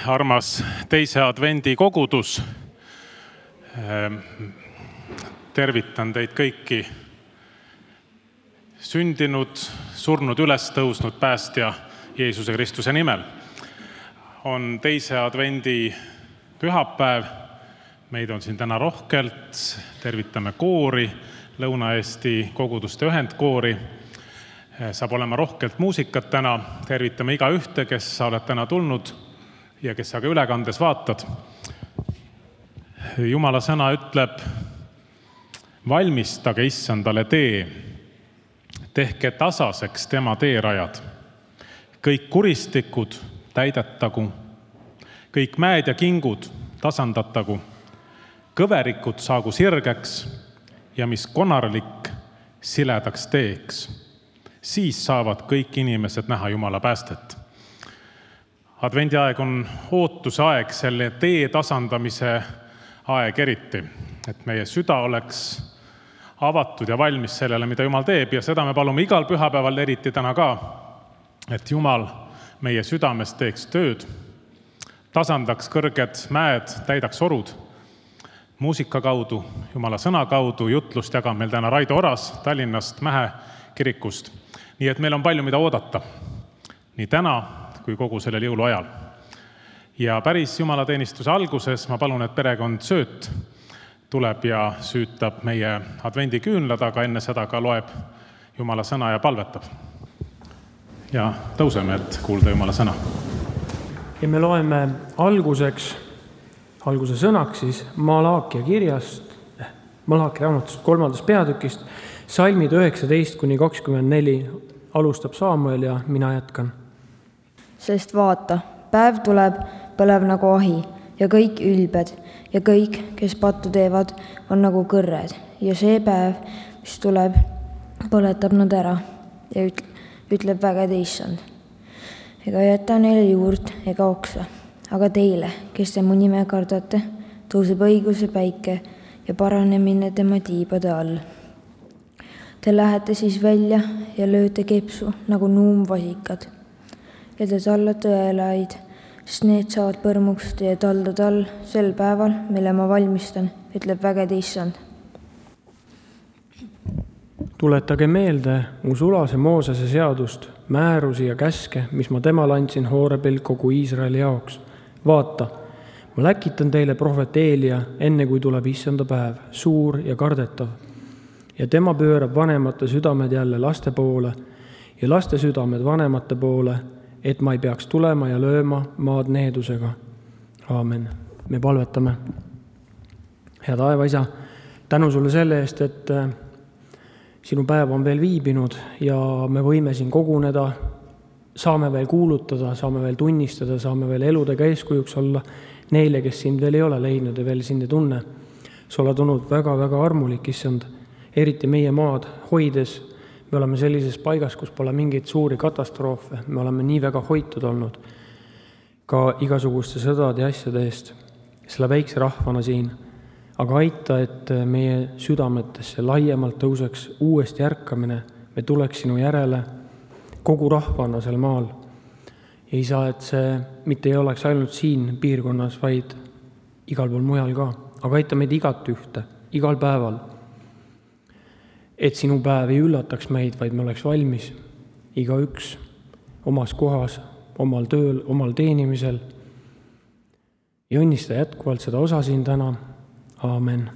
armas teise advendi kogudus. Tervitan teid kõiki sündinud, surnud, üles tõusnud päästja Jeesuse Kristuse nimel. On teise advendi pühapäev. Meid on siin täna rohkelt. Tervitame koori, Lõuna-Eesti koguduste ühendkoori. Saab olema rohkelt muusikat täna. Tervitame iga ühte, kes sa oled täna tulnud ja kes sa ka ülekandes vaatad. Jumala sõna ütleb: valmistage Issandale tee, tehke tasaseks tema teerajad. Kõik kuristikud täidetagu, kõik mäed ja kingud tasandatagu, kõverikud saagu sirgeks ja mis konarlik siledaks teeks. Siis saavad kõik inimesed näha Jumala päästet. Advendi aeg on ootuse aeg, selle tee tasandamise aeg eriti, et meie süda oleks avatud ja valmis sellele, mida Jumal teeb, ja seda me palume igal pühapäeval, eriti täna ka, et Jumal meie südames teeks tööd, tasandaks kõrged mäed, täidaks orud. Muusika kaudu, Jumala sõna kaudu, jutlust jagab meil täna Raido Oras Tallinnast Mähe kirikust. Nii et meil on palju, mida oodata, nii täna kui kogu sellel jõuluajal. Ja päris jumalateenistuse alguses ma palun, et perekond Sööt tuleb ja süütab meie advendiküünlad, aga enne seda ka loeb Jumala sõna ja palvetab. Ja tõuseme, et kuulda Jumala sõna. Ja me loeme alguse sõnaks siis Malaakia kirjast, Malaakia raamatust 3. peatükist, salmid 19-24, alustab Saamuel ja mina jätkan. Sest vaata, päev tuleb, põlev nagu ahi ja kõik ülbed ja kõik, kes pattu teevad, on nagu kõrred. Ja see päev, mis tuleb, põletab nad ära ja ütleb vägede Issand. Ega jäta neile juurt ega oksa, aga teile, kes te mu nime kardate, tõuseb õiguse päike ja paranemine tema tiibade all. Te lähete siis välja ja lööte kepsu nagu nuumvasikad ja te tallate õelaid, sest need saavad põrmuks teie taldade all sel päeval, mille ma valmistan, ütleb vägede Issand. Tuletage meelde mu sulase Moosese seadust, määrusi ja käske, mis ma temal andsin Hoorebil kogu Iisraeli jaoks. Vaata, ma läkitan teile prohvet Eelia, enne kui tuleb Issanda päev, suur ja kardetav. Ja tema pöörab vanemate südamed jälle laste poole ja laste südamed vanemate poole, et ma ei peaks tulema ja lööma maad needusega. Aamen. Me palvetame. Hea taeva Isa, tänu sulle selle eest, et sinu päev on veel viibinud ja me võime siin koguneda, saame veel kuulutada, saame veel tunnistada, saame veel eludega eeskujuks olla neile, kes sind veel ei ole leidnud ja veel sind ei tunne. Sa oled olnud väga-väga armulik, Issand, eriti meie maad hoides. Me oleme sellises paigas, kus pole mingeid suuri katastroofe. Me oleme nii väga hoitud olnud ka igasuguste sõdade ja asjade eest, selle väikse rahvana siin. Aga aita, et meie südametesse laiemalt tõuseks uuesti ärkamine. Me tuleks sinu järele kogu rahvana sel maal. Ei saa, et see mitte ei oleks ainult siin piirkonnas, vaid igal pool mujal ka. Aga aita meid igat ühte, igal päeval. Et sinu päev ei üllataks meid, vaid me oleks valmis iga üks omas kohas, omal tööl, omal teenimisel. Ja õnnista jätkuvalt seda osa siin täna. Aamen.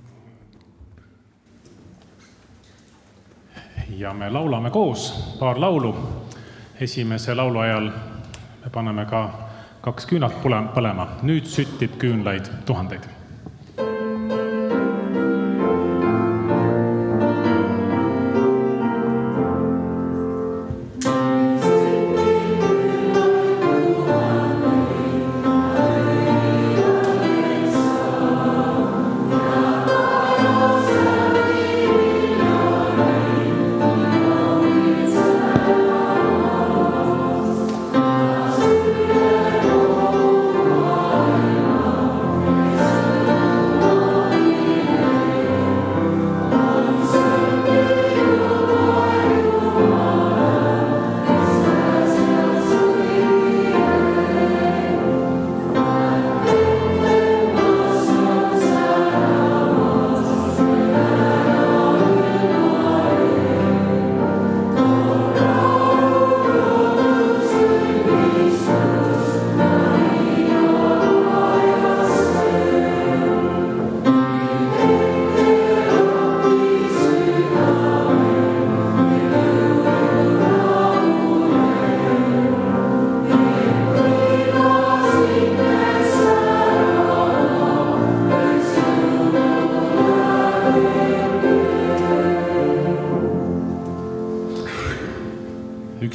Ja me laulame koos paar laulu. Esimese laulu ajal me paneme ka 2 küünalt põlema. Nüüd süttib küünlaid tuhandeid.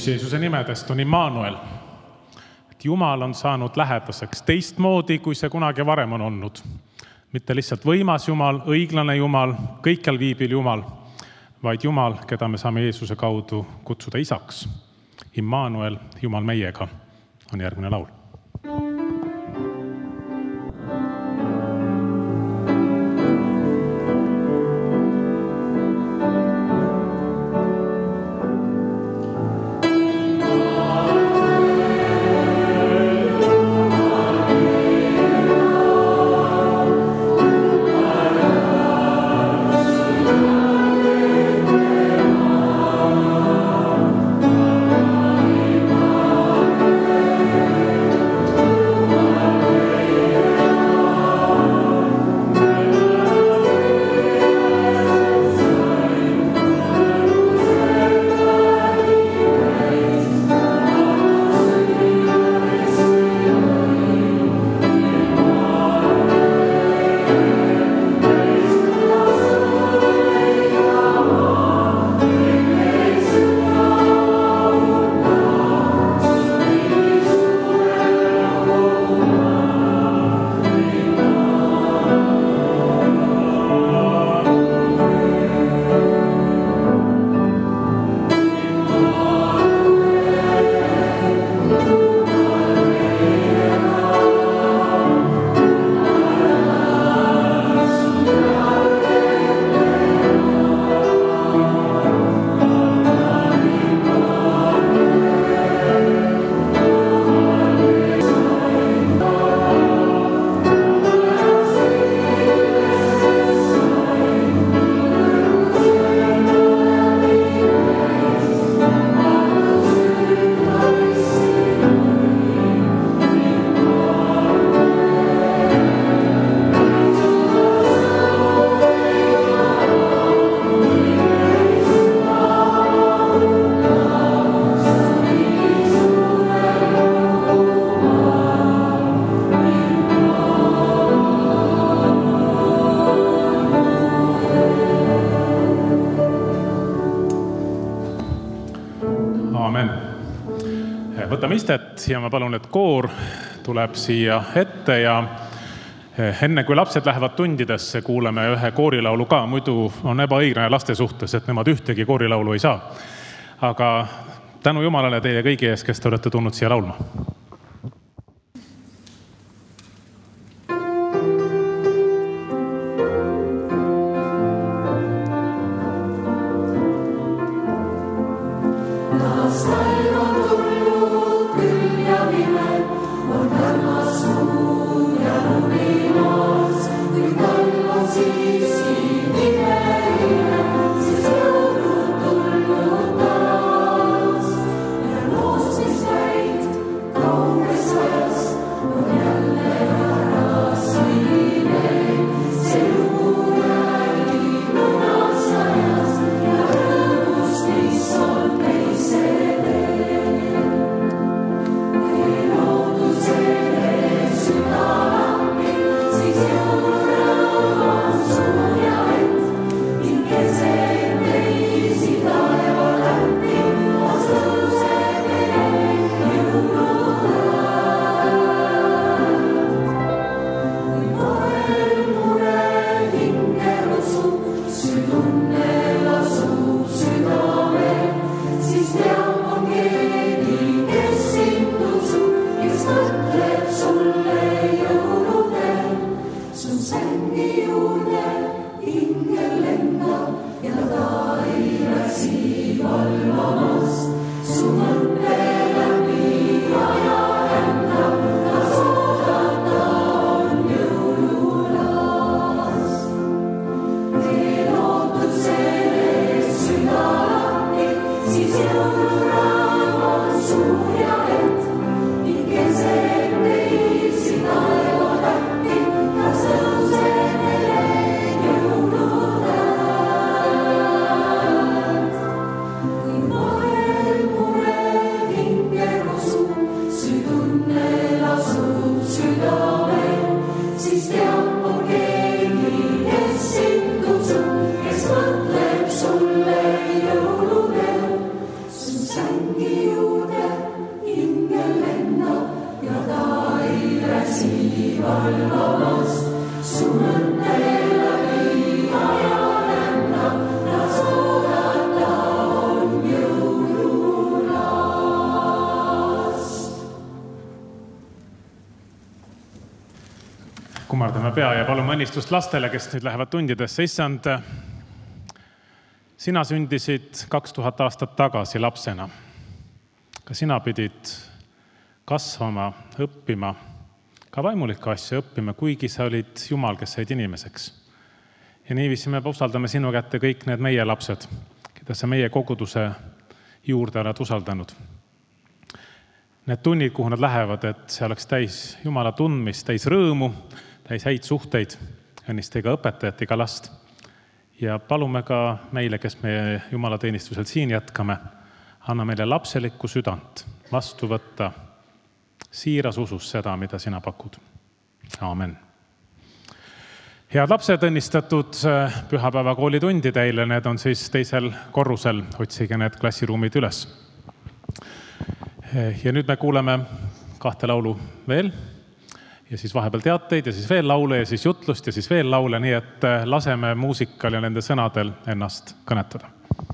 Üks Jeesuse nimedest on Immanuel. Et Jumal on saanud lähedaseks teistmoodi, kui see kunagi varem on olnud. Mitte lihtsalt võimas Jumal, õiglane Jumal, kõikjal viibil Jumal, vaid Jumal, keda me saame Jeesuse kaudu kutsuda isaks. Immanuel, Jumal meiega, on järgmine laul. Võtame istet ja ma palun, et koor tuleb siia ette ja enne kui lapsed lähevad tundidesse, kuuleme ühe koorilaulu ka, muidu on ebaõiglane laste suhtes, et nemad ühtegi koorilaulu ei saa. Aga tänu Jumalale teie kõigi ees, kes te olete tulnud siia laulma. Thank you. Kummardame pea ja palume õnnistust lastele, kes nüüd lähevad tundidesse. Issand, sina sündisid 2000 aastat tagasi lapsena. Ka sina pidid kasvama, õppima, ka vaimulikku asja õppima, kuigi sa olid Jumal, kes said inimeseks. Ja niiviisi me usaldame sinu kätte kõik need meie lapsed, keda sa meie koguduse juurde oled usaldanud. Need tunnid, kuhu nad lähevad, et see oleks täis Jumala tundmist, täis rõõmu, täis häid suhteid, õnnist ega õpetajat, ega last. Ja palume ka meile, kes meie Jumalateenistusel siin jätkame, anna meile lapselikku südant vastu võtta siiras usus seda, mida sina pakud. Aamen. Head lapsed, õnnistatud pühapäeva koolitundi teile, need on siis teisel korrusel, otsige need klassiruumid üles. Ja nüüd me kuuleme 2 laulu veel. Ja siis vahepeal teateid ja siis veel laule ja siis jutlust ja siis veel laule, nii et laseme muusikal ja nende sõnadel ennast kõnetada.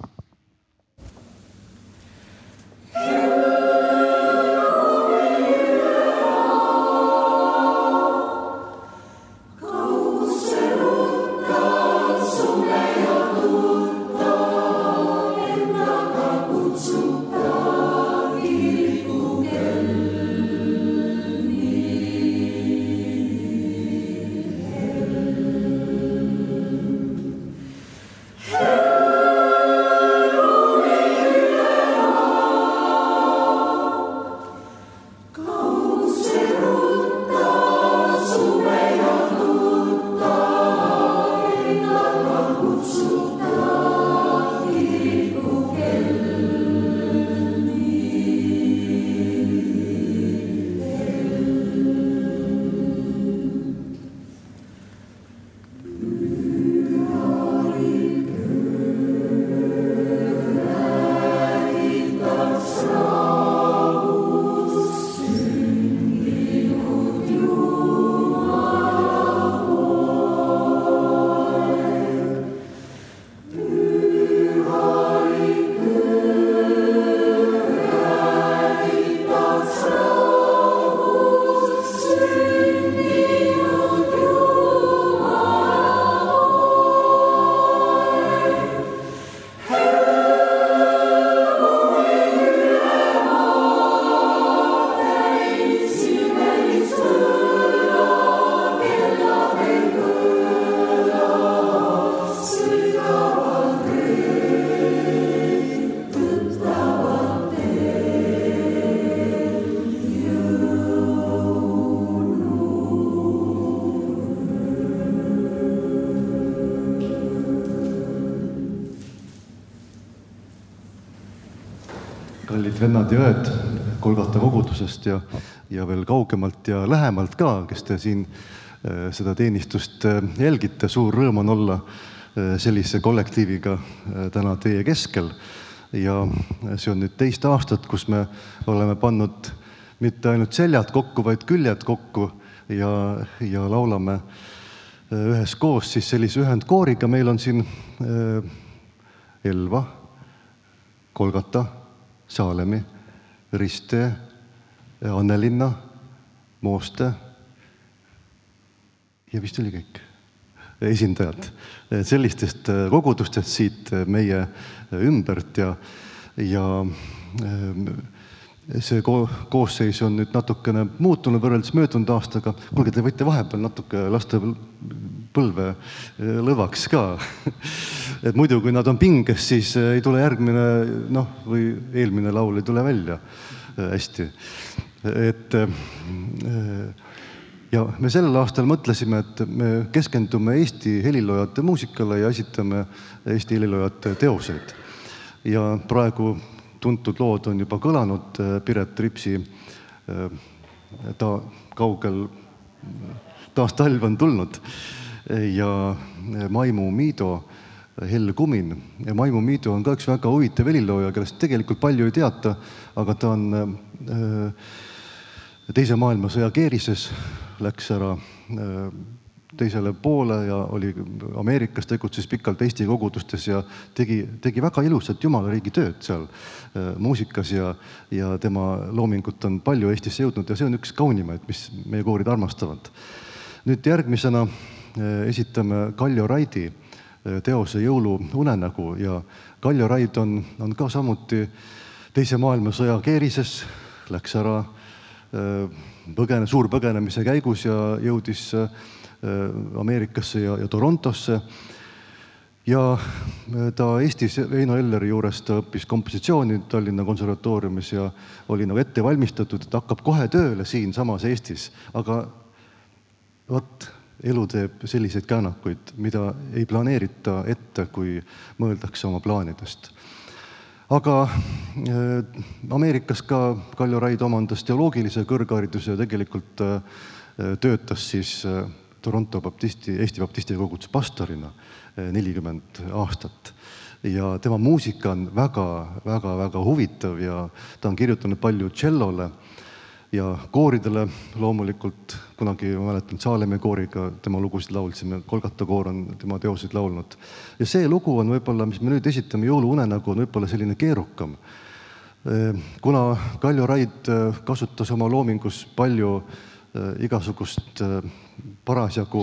Kallid vennad ja õed Kolgata kogudusest ja veel kaugemalt ja lähemalt ka, kes te siin seda teenistust jälgite. Suur rõõm on olla sellise kollektiiviga täna teie keskel. Ja see on nüüd 2 aastat, kus me oleme pannud mitte ainult seljad kokku, vaid küljed kokku ja laulame üheskoos siis sellise ühendkooriga. Meil on siin Elva, Kolgata, Saalemi, Riste, Annelinna, Mooste ja vist oli kõik esindajad sellistest kogudustest siit meie ümbert ja see koosseis on nüüd natukene muutunud võrreldes möödunud aastaga. Kuulge, te võite vahepeal natuke laste põlve lõvaks ka. Et muidu, kui nad on pinges, siis ei tule järgmine, või eelmine laul ei tule välja hästi. Ja me sellel aastal mõtlesime, et me keskendume Eesti heliloojate muusikale ja esitame Eesti heliloojate teoseid. Ja praegu tuntud lood on juba kõlanud, Piret Ripsi kaugel taas talv on tulnud ja Maimu Miido Hell Kumin. Ja Maimu Miido on ka üks väga huvitav helilooja, kellest tegelikult palju ei teata, aga ta on Teise maailmasõja keerises läks ära teisele poole ja oli Ameerikas, tegutses pikalt Eesti kogudustes ja tegi väga ilusat Jumala riigi tööd seal muusikas ja tema loomingut on palju Eestisse jõudnud ja see on üks kaunimaid, mis meie koorid armastavad. Nüüd järgmisena esitame Kaljo Raidi teose Jõuluunenägu ja Kaljo Raid on ka samuti Teise maailmasõja keerises, läks ära suurpõgenemise käigus ja jõudis Ameerikasse ja Torontosse. Ja ta Eestis Veino Elleri juures ta õppis kompositsiooni Tallinna konservatooriumis ja oli nagu ette valmistatud, et hakkab kohe tööle siin samas Eestis. Aga elu teeb selliseid käänakuid, mida ei planeerita ette, kui mõeldakse oma plaanidest. Aga Ameerikas ka Kaljo Raid omandas teoloogilise kõrghariduse ja tegelikult töötas siis Toronto Eesti Baptisti koguduse pastorina 40 aastat. Ja tema muusika on väga huvitav ja ta on kirjutanud palju tšellole ja kooridele loomulikult. Kunagi ma mäletan Saalemi kooriga tema lugusid laulsime, Kolgata koor on tema teoseid laulnud. Ja see lugu on võib-olla, mis me nüüd esitame Jõuluunenägu, on võib-olla selline keerukam. Kuna Kaljo Raid kasutas oma loomingus palju igasugust parasjagu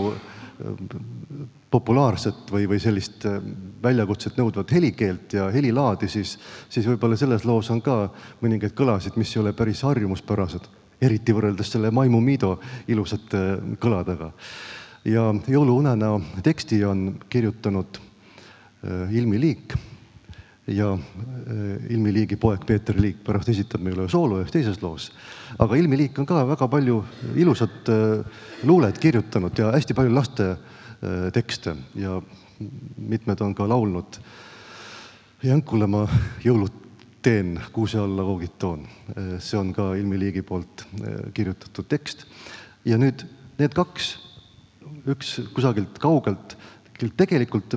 populaarset või sellist väljakutset nõudvat helikeelt ja helilaadi, siis võib-olla selles loos on ka mõningaid kõlasid, mis ei ole päris harjumuspärased, eriti võrreldes selle Maimu Miido ilusate kõladega. Ja Jõuluunenäo teksti on kirjutanud Ilmi Liik ja Ilmi Liigi poeg Peeter Liik pärast esitab meile soolo ühes teises loos. Aga Ilmi Liik on ka väga palju ilusat luulet kirjutanud ja hästi palju laste tekste ja mitmed on ka laulnud. Jänkule ma jõulut teen, kuuse alla koogid toon. See on ka Ilmi Liigi poolt kirjutatud tekst. Ja nüüd need kaks, üks kusagilt kaugelt, tegelikult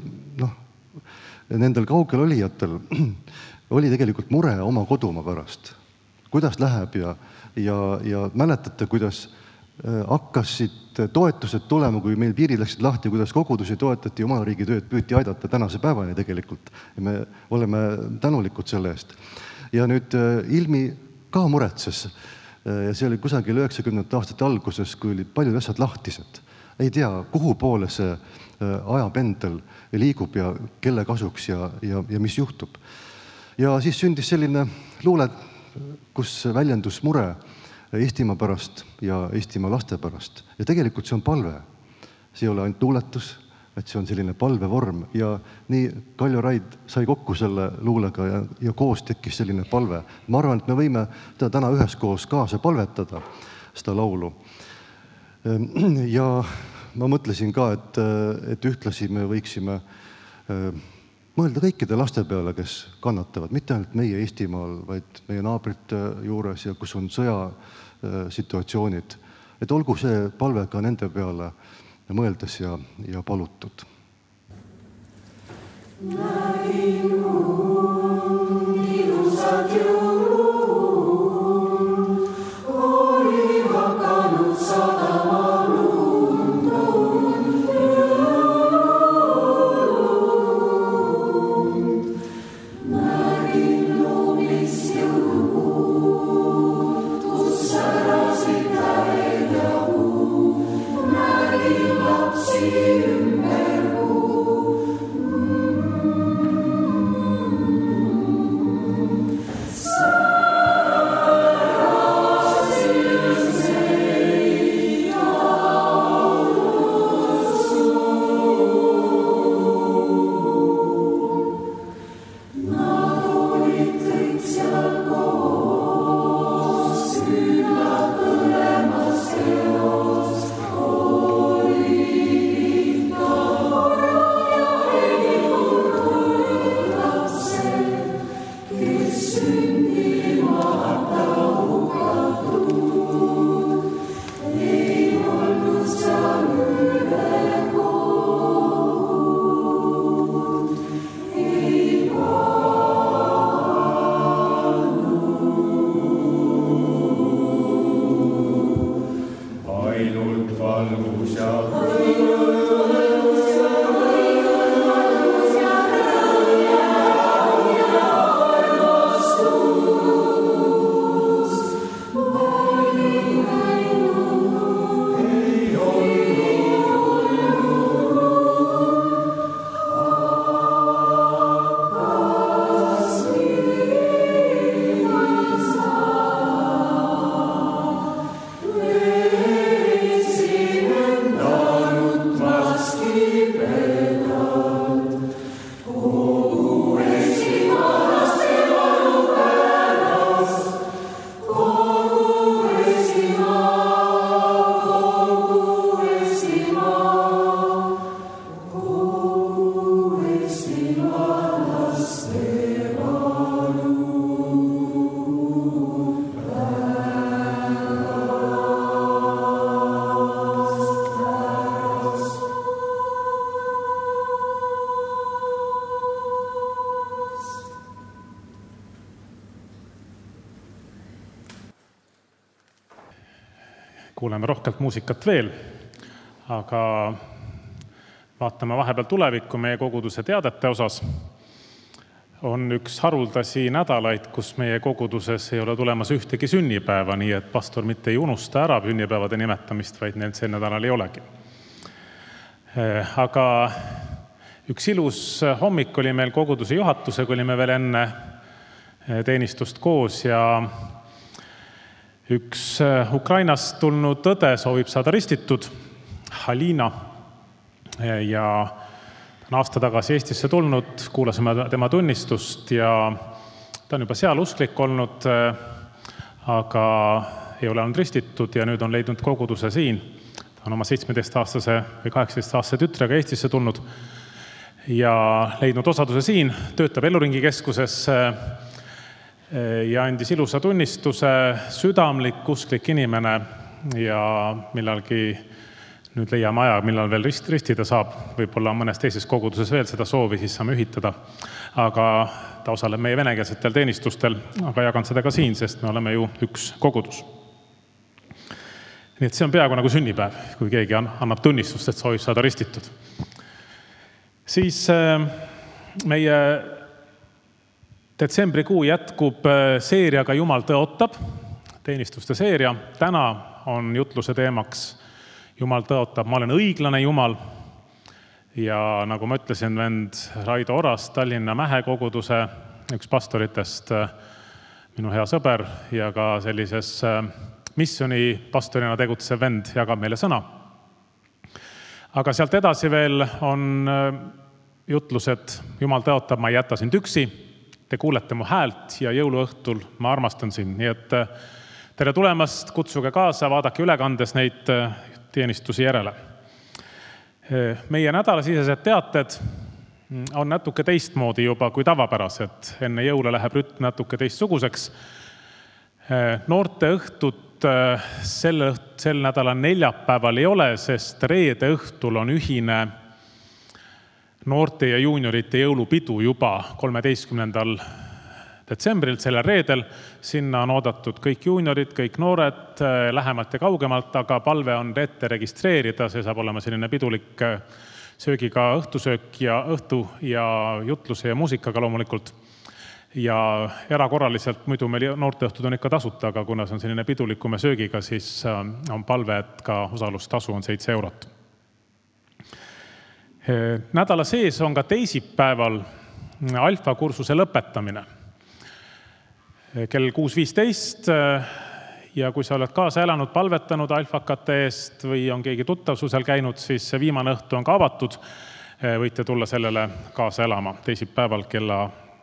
nendel kaugel olijatel oli tegelikult mure oma kodumaa pärast. Kuidas läheb ja mäletate, kuidas hakkasid toetused tulema, kui meil piirid läksid lahti, kuidas kogudusi toetati, Jumala riigi tööd püüti aidata tänase päevani tegelikult. Ja me oleme tänulikud selle eest. Ja nüüd Ilmi ka muretses ja see oli kusagil 90. aastate alguses, kui olid paljud asjad lahtised. Ei tea, kuhu poole see ajapendel liigub ja kelle kasuks ja mis juhtub. Ja siis sündis selline luule, kus väljendus mure Eestimaa pärast ja Eestimaa laste pärast. Ja tegelikult see on palve. See ei ole ainult luuletus, et see on selline palvevorm. Ja nii Kaljo Raid sai kokku selle luulega ja koos tekkis selline palve. Ma arvan, et me võime täna üheskoos kaasa palvetada seda laulu. Ja ma mõtlesin ka, et ühtlasi me võiksime mõelda kõikide laste peale, kes kannatavad, mitte ainult meie Eestimaal, vaid meie naabrite juures ja kus on sõjasituatsioonid. Et olgu see palve ka nende peale mõeldes ja palutud. Nägin ilusat jõulun, oli hakanud sadama So ainult valgus ja kuuleme rohkelt muusikat veel, aga vaatame vahepeal tulevikku meie koguduse teadete osas. On üks haruldasi nädalaid, kus meie koguduses ei ole tulemas ühtegi sünnipäeva, nii et pastor mitte ei unusta ära sünnipäevade nimetamist, vaid neil sel nädalal ei olegi. Aga üks ilus hommik oli meil koguduse juhatusega, olime veel enne teenistust koos ja üks Ukrainast tulnud õde soovib saada ristitud, Halina, ja ta on aasta tagasi Eestisse tulnud, kuulasime tema tunnistust ja ta on juba seal usklik olnud, aga ei ole olnud ristitud ja nüüd on leidnud koguduse siin. Ta on oma 17-aastase või 18-aastase tütrega Eestisse tulnud ja leidnud osaduse siin, töötab Elluringi keskuses ja andis ilusa tunnistuse, südamlik, usklik inimene ja millalgi nüüd leiame aja, millal veel ristida saab. Võib-olla mõnes teises koguduses veel seda soovi, siis saame ühitada. Aga ta osaleb meie venekeelsetel teenistustel, aga jagan seda ka siin, sest me oleme ju üks kogudus. Nii et see on peaaegu nagu sünnipäev, kui keegi annab tunnistust, et soovib saada ristitud. Siis meie detsembrikuu jätkub seeriaga Jumal tõotab, teenistuste seeria. Täna on jutluse teemaks Jumal tõotab, ma olen õiglane Jumal. Ja nagu ma ütlesin, vend Raido Oras, Tallinna Mähe koguduse, üks pastoritest, minu hea sõber ja ka sellises missioni pastorina tegutsev vend jagab meile sõna. Aga sealt edasi veel on jutlused Jumal tõotab, ma ei jäta sind üksi. Te kuulete mu häält ja jõuluõhtul ma armastan sind. Nii et tere tulemast, kutsuge kaasa, vaadake ülekandes neid teenistusi järele. Meie nädalasisesed teated on natuke teistmoodi juba kui tavapärased. Enne jõule läheb rütm natuke teistsuguseks. Noorte õhtut sel nädalal neljapäeval ei ole, sest reede õhtul on ühine noorte ja juuniorite jõulupidu juba 13. detsembril, sellel reedel. Sinna on oodatud kõik juuniorid, kõik noored, lähemalt ja kaugemalt, aga palve on ette registreerida. See saab olema selline pidulik söögiga õhtusöök ja õhtu ja jutluse ja muusikaga loomulikult. Ja erakorraliselt muidu meil noorteõhtud on ikka tasuta, aga kuna see on selline pidulikum ja söögiga, siis on palve, et ka osalustasu on 7 eurot. Nädala sees on ka teisipäeval alfa-kursuse lõpetamine. Kell 6.15 ja kui sa oled kaasa elanud, palvetanud alfakate eest või on keegi tuttav su seal käinud, siis see viimane õhtu on ka avatud. Võite tulla sellele kaasa elama teisipäeval kella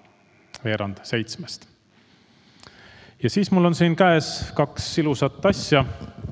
6:15. Ja siis mul on siin käes 2 ilusat asja.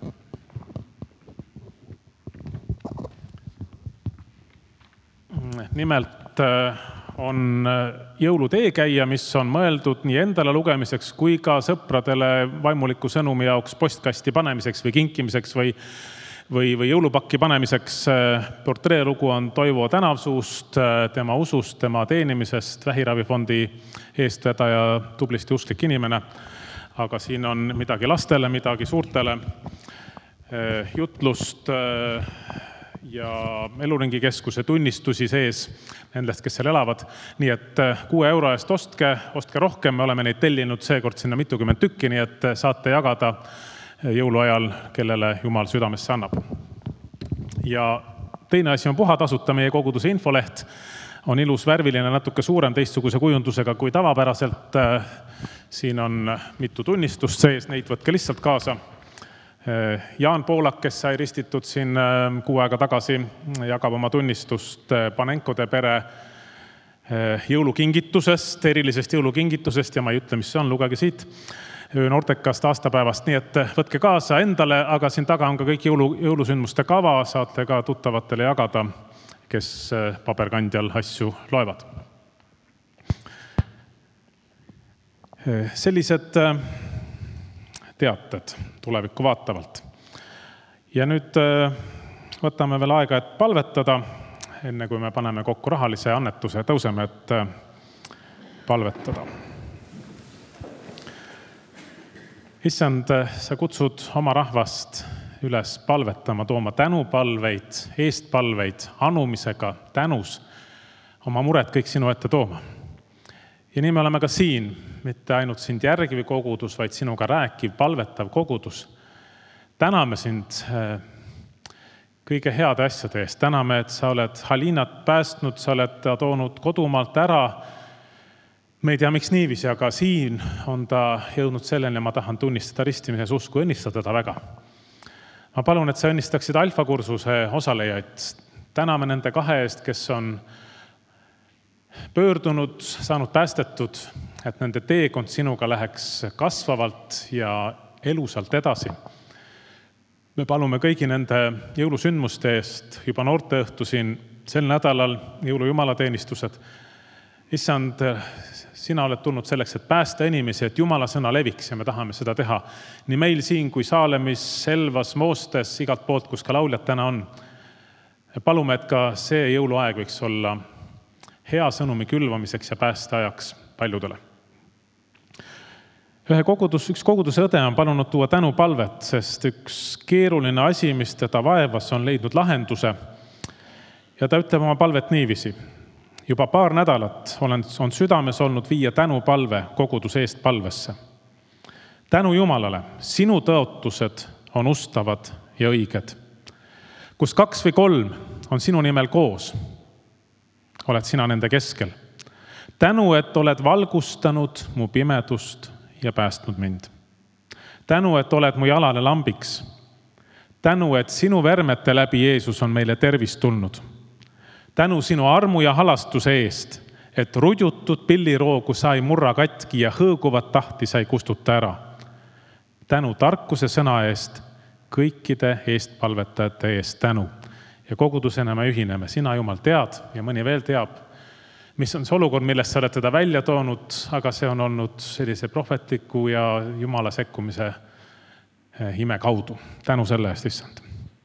Nimelt on jõuluteekäija, mis on mõeldud nii endale lugemiseks kui ka sõpradele vaimuliku sõnumi jaoks postkasti panemiseks või kinkimiseks või jõulupakki panemiseks. Portreelugu on Toivo Tänavsuust, tema usust, tema teenimisest, Vähiravifondi eestvedaja, tublisti usklik inimene. Aga siin on midagi lastele, midagi suurtele. jutlust ja Eluringikeskuse tunnistusi sees nendest, kes seal elavad. Nii et 6 euro eest ostke rohkem, me oleme neid tellinud seekord sinna mitukümmend tükki, nii et saate jagada jõuluajal, kellele Jumal südamesse annab. Ja teine asi on puhatasuta meie koguduse infoleht. On ilus, värviline, natuke suurem, teistsuguse kujundusega kui tavapäraselt. Siin on mitu tunnistust sees, neid võtke lihtsalt kaasa. Jaan Poolak, kes sai ristitud siin 6 aega tagasi, jagab oma tunnistust Panenkode pere jõulukingitusest, erilisest jõulukingitusest ja ma ei ütle, mis see on, lugege siit, noortekast aastapäevast, nii et võtke kaasa endale, aga siin taga on ka kõik jõulusündmuste kava, saate ka tuttavatele jagada, kes paberkandjal asju loevad. Sellised teated tulevikku vaatavalt. Ja nüüd võtame veel aega, et palvetada, enne kui me paneme kokku rahalise annetuse, tõuseme, et palvetada. Issand, sa kutsud oma rahvast üles palvetama, tooma tänupalveid, eestpalveid, anumisega, tänus, oma mured kõik sinu ette tooma. Ja nii me oleme ka siin, mitte ainult sind järgiv kogudus, vaid sinuga rääkiv, palvetav kogudus. Täname sind kõige heade asjade eest. Täname, et sa oled Halinat päästnud, sa oled ta toonud kodumaalt ära. Me ei tea, miks niiviisi, aga siin on ta jõudnud selleni ja ma tahan tunnistada ristimises usku, õnnistada ta väga. Ma palun, et sa õnnistaksid alfakursuse osalejaid. Täname nende 2 eest, kes on pöördunud, saanud päästetud, et nende teekond sinuga läheks kasvavalt ja elusalt edasi. Me palume kõigi nende jõulusündmuste eest, juba noorteõhtu siin sel nädalal jõulujumalateenistused. Issand, sina oled tulnud selleks, et päästa inimesi, et Jumala sõna leviks ja me tahame seda teha. Nii meil siin kui Saalemis, Selvas, Moostes, igalt poolt, kus ka lauljad täna on. Palume, et ka see jõuluaeg võiks olla hea sõnumi külvamiseks ja päästeajaks paljudele. Üks koguduse õde on palunud tuua tänupalvet, sest üks keeruline asi, mis teda vaevas, on leidnud lahenduse. Ja ta ütleb oma palvet niiviisi. Juba 2 nädalat on südames olnud viia tänupalve koguduse eest palvesse. Tänu Jumalale, sinu tõotused on ustavad ja õiged. Kus 2 või 3 on sinu nimel koos, oled sina nende keskel. Tänu, et oled valgustanud mu pimedust ja päästnud mind. Tänu, et oled mu jalale lambiks. Tänu, et sinu vermete läbi Jeesus on meile tervist tulnud. Tänu sinu armu ja halastuse eest, et rudjutud pilliroogu sai murra katki ja hõõguvat tahti sai kustuta ära. Tänu tarkuse sõna eest, kõikide eestpalvetajate eest tänu. Ja kogudusena me ühineme. Sina, Jumal, tead ja mõni veel teab, mis on see olukord, millest sa oled teda välja toonud, aga see on olnud sellise prohvetliku ja Jumala sekkumise ime kaudu. Tänu selle eest, issand.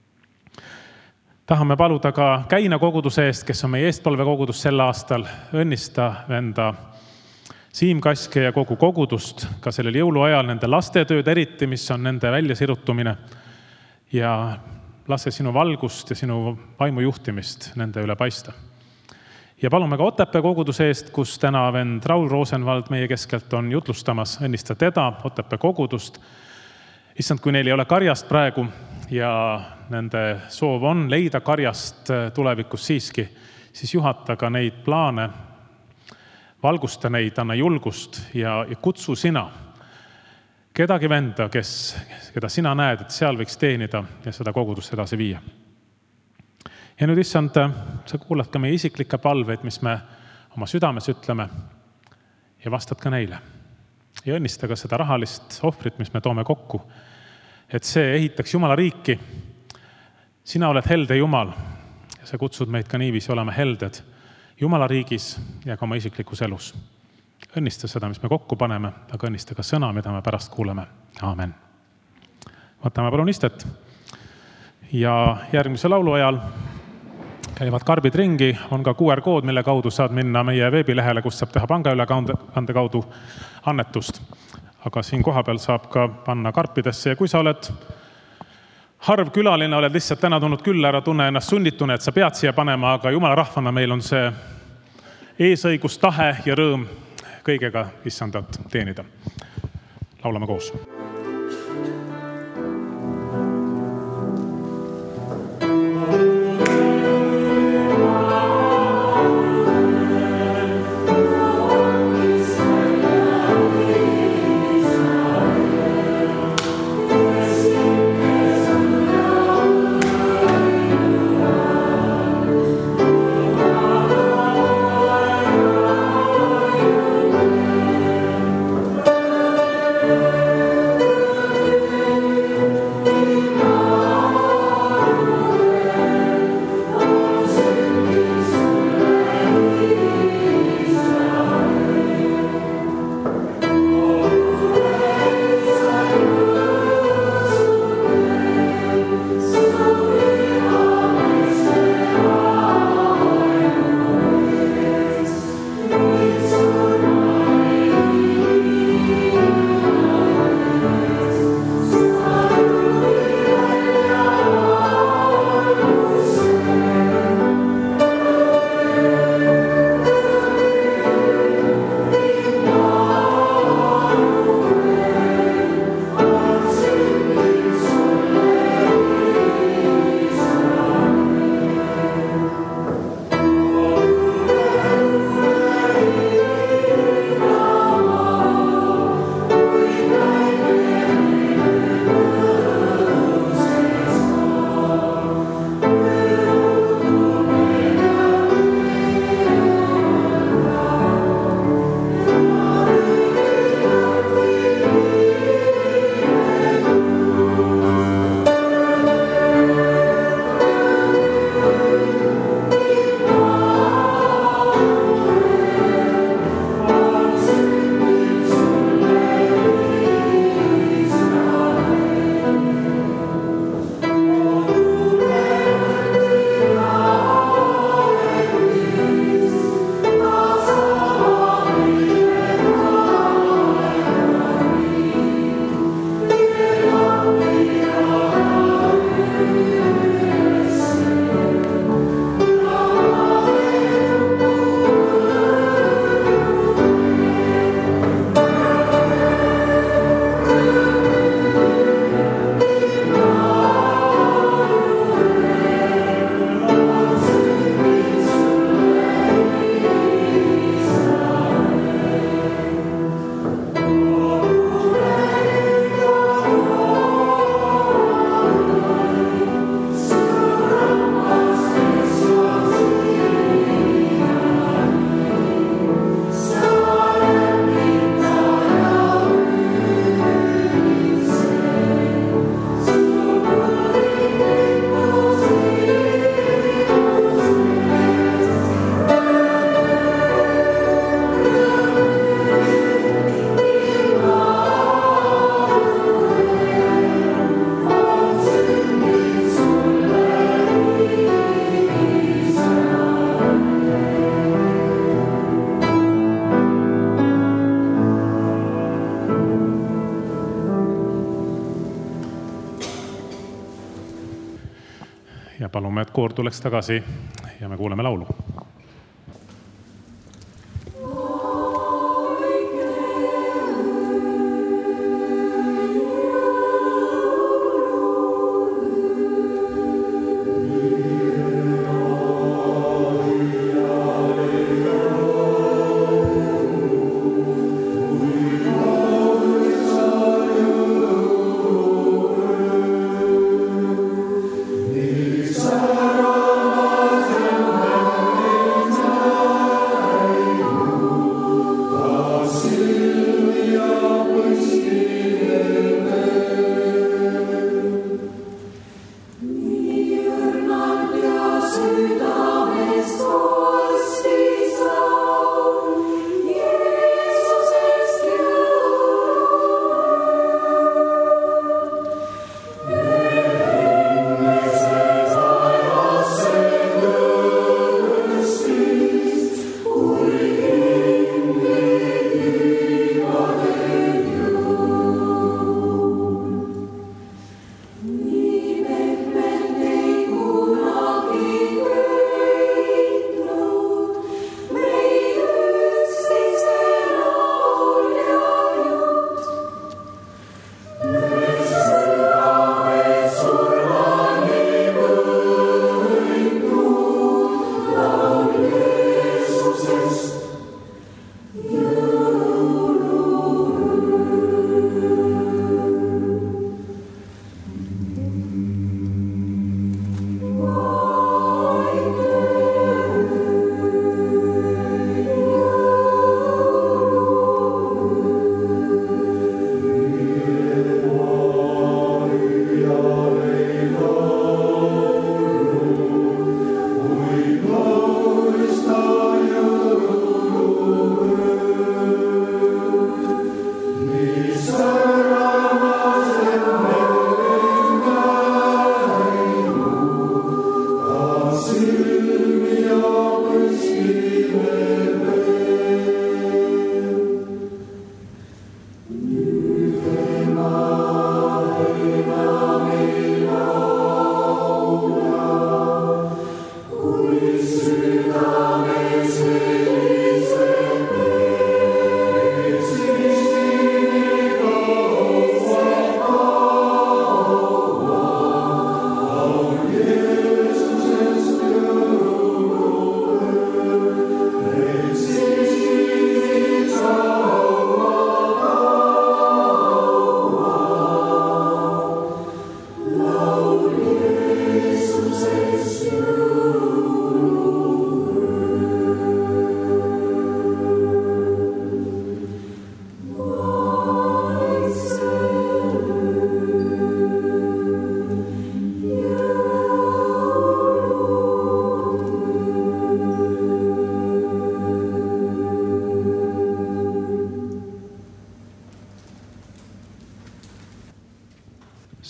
Tahame paluda ka Käina koguduse eest, kes on meie eestpalvekogudus sel aastal. Õnnista enda Siim Kaske ja kogu kogudust ka sellel jõuluajal, nende lastetööd eriti, mis on nende väljasirutumine. Ja lase sinu valgust ja sinu vaimu juhtimist nende üle paista. Ja palume ka Otepää koguduse eest, kus täna vend Raul Rosenvald meie keskelt on jutlustamas. Õnnista teda, Otepää kogudust. Issand, kui neil ei ole karjast praegu ja nende soov on leida karjast tulevikus siiski, siis juhata ka neid plaane, valgusta neid, anna julgust ja kutsu sina kedagi venda, keda sina näed, et seal võiks teenida ja seda kogudust edasi viia. Ja nüüd, issand, sa kuulad ka meie isiklikke palveid, mis me oma südames ütleme ja vastad ka neile. Ja õnnista ka seda rahalist ohvrit, mis me toome kokku, et see ehitaks Jumala riiki. Sina oled helde Jumal ja sa kutsud meid ka niiviisi olema helded Jumala riigis ja ka oma isiklikus elus. Õnnista seda, mis me kokku paneme, aga õnnista ka sõna, mida me pärast kuuleme. Aamen. Võtame palun istet. Ja järgmise laulu ajal käivad karbid ringi, on ka QR-kood, mille kaudu saad minna meie veebilehele, kus saab teha pangaülekande kaudu annetust. Aga siin kohapeal saab ka panna karpidesse ja kui sa oled harv külaline, oled lihtsalt täna tulnud külla, ära tunne ennast sunnituna, et sa pead siia panema, aga Jumala rahvana meil on see eesõigus, tahe ja rõõm kõigega issandat teenida. Laulame koos. Ja palume, et koor tuleks tagasi ja me kuuleme laulu. Sarama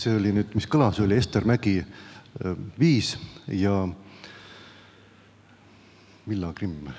see oli nüüd, mis kõlas, oli Ester Mägi viis ja Milla Grimm,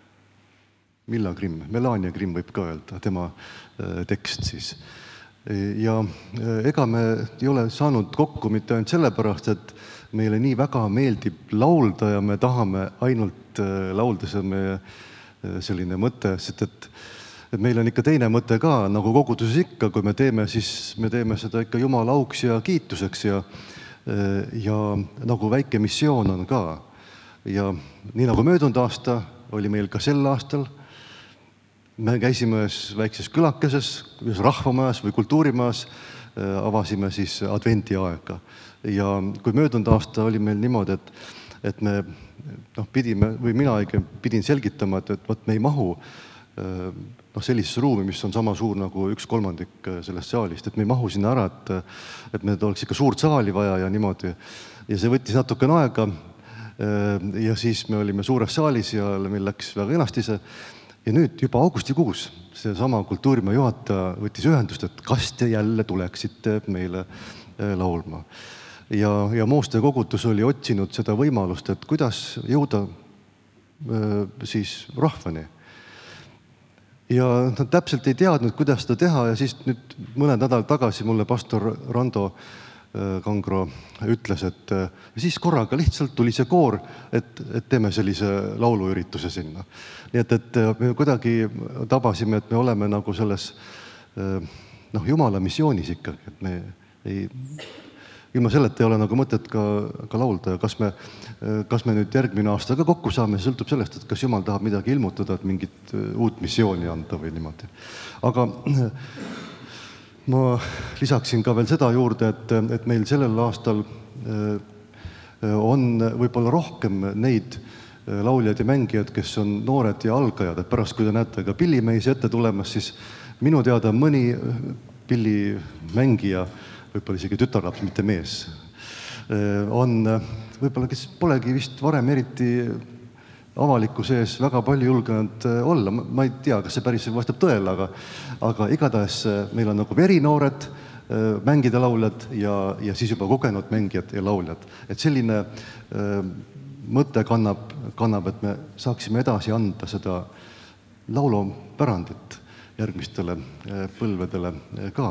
Melania Grimm võib ka öelda, tema tekst siis. Ja ega me ei ole saanud kokku mitte ainult sellepärast, et meile nii väga meeldib laulda ja me tahame ainult laulda, see on meie selline mõte, sest et meil on ikka teine mõte ka, nagu koguduses ikka, kui me teeme, siis me teeme seda ikka Jumala auks ja kiituseks ja nagu väike missioon on ka. Ja nii nagu möödunud aasta oli meil ka sel aastal, me käisime ühes väikses külakeses, ühes rahvamajas või kultuurimajas, avasime siis adventiaega. Ja kui möödunud aasta oli meil niimoodi, et me pidime, või mina pidin selgitama, et me ei mahu sellisesse ruumi, mis on sama suur nagu 1/3 sellest saalist, et me ei mahu sinna ära, et meil oleks ikka suurt saali vaja ja niimoodi. Ja see võttis natukene aega ja siis me olime suures saalis ja meil läks väga kenasti see. Ja nüüd juba augustikuus see sama kultuurimaja juhataja võttis ühendust, et kas te jälle tuleksite meile laulma. Ja Mooste kogudus oli otsinud seda võimalust, et kuidas jõuda siis rahvani. Ja nad täpselt ei teadnud, kuidas seda teha ja siis nüüd mõned nädalad tagasi mulle pastor Rando Kangro ütles, et ja siis korraga lihtsalt tuli see koor, et teeme sellise lauluürituse sinna. Nii et me kuidagi tabasime, et me oleme nagu selles Jumala missioonis ikka, et me ei, ilma selleta ei ole nagu mõtet ka laulda ja kas me nüüd järgmine aasta ka kokku saame, sõltub sellest, et kas Jumal tahab midagi ilmutada, et mingit uut missiooni anda või niimoodi. Aga ma lisaksin ka veel seda juurde, et meil sellel aastal on võib-olla rohkem neid lauljad ja mängijad, kes on noored ja algajad, et pärast, kui te näete ka pillimeisi ette tulemas, siis minu teada mõni pillimängija, võib-olla isegi tütarlaps, mitte mees, on võib-olla, kes polegi vist varem eriti avaliku sees väga palju julgenud olla. Ma ei tea, kas see päris vastab tõele, aga igatahes meil on nagu verinoored mängida lauljad ja siis juba kogenud mängijad ja lauljad. Et selline mõte kannab, et me saaksime edasi anda seda laulupärandit järgmistele põlvedele ka.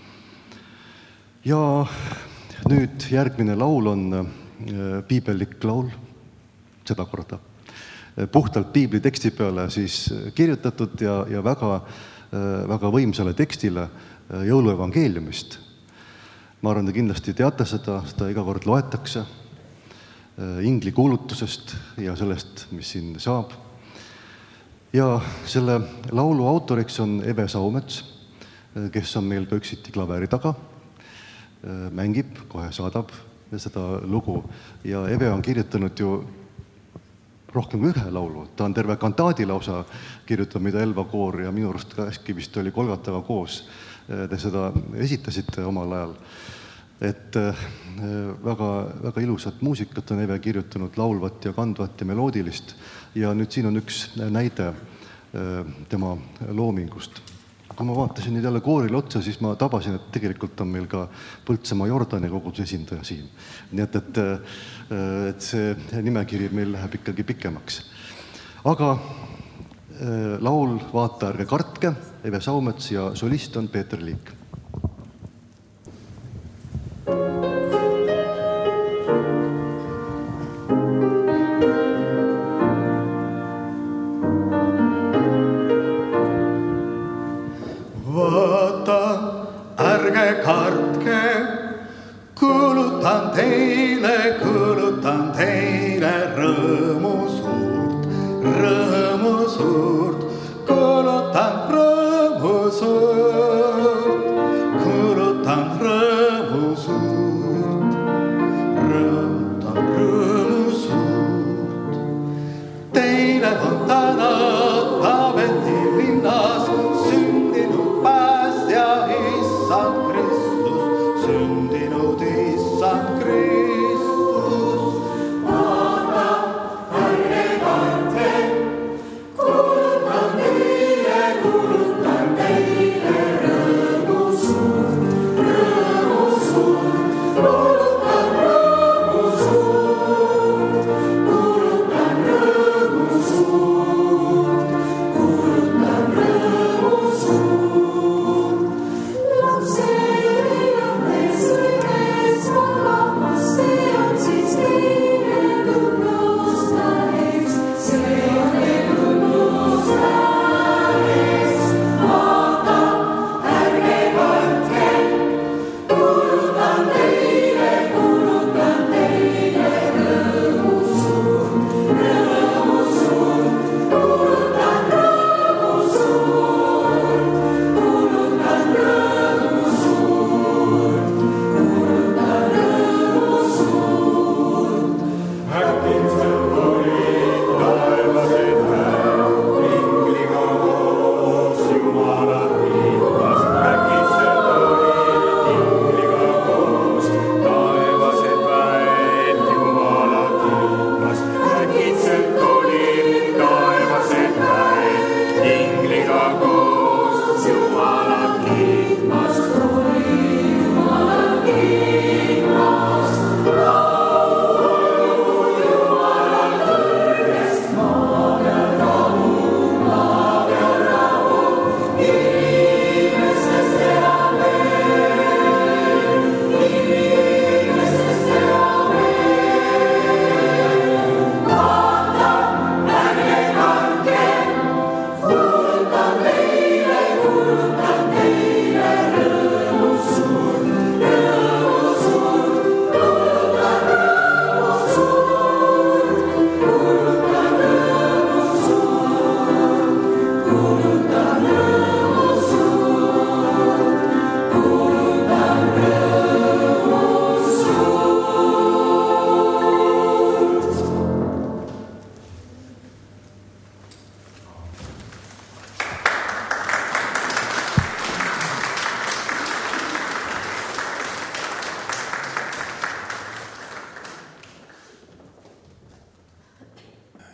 Ja nüüd järgmine laul on piibellik laul, seda korda. Puhtalt piibli teksti peale siis kirjutatud ja väga võimsale tekstile jõuluevangeeliumist. Ma arvan, te kindlasti teate seda iga kord loetakse ingli kuulutusest ja sellest, mis siin saab. Ja selle laulu autoriks on Eve Saumets, kes on meil ka üksiti klaveri taga, mängib, kohe saadab seda lugu ja Eve on kirjutanud ju rohkem kui ühe laulu. Ta on terve kantaadi lausa kirjutanud, mida Elva koor ja minu arust ka äsja vist oli Kolgataga koos. Te seda esitasite omal ajal. Et väga ilusat muusikat on Eve kirjutanud, laulvat ja kandvat ja meloodilist. Ja nüüd siin on üks näide tema loomingust. Kui ma vaatasin nüüd jälle koorile otsa, siis ma tabasin, et tegelikult on meil ka Põltsamaa Jordani koguduse esindaja siin. Nii et see nimekiri meil läheb ikkagi pikemaks. Aga laul Vaata, ärge kartke, Eve Saumets ja solist on Peeter Liik. Kartke, kuulutan teile rõõmu suurt, kuulutan rõõmu suurt.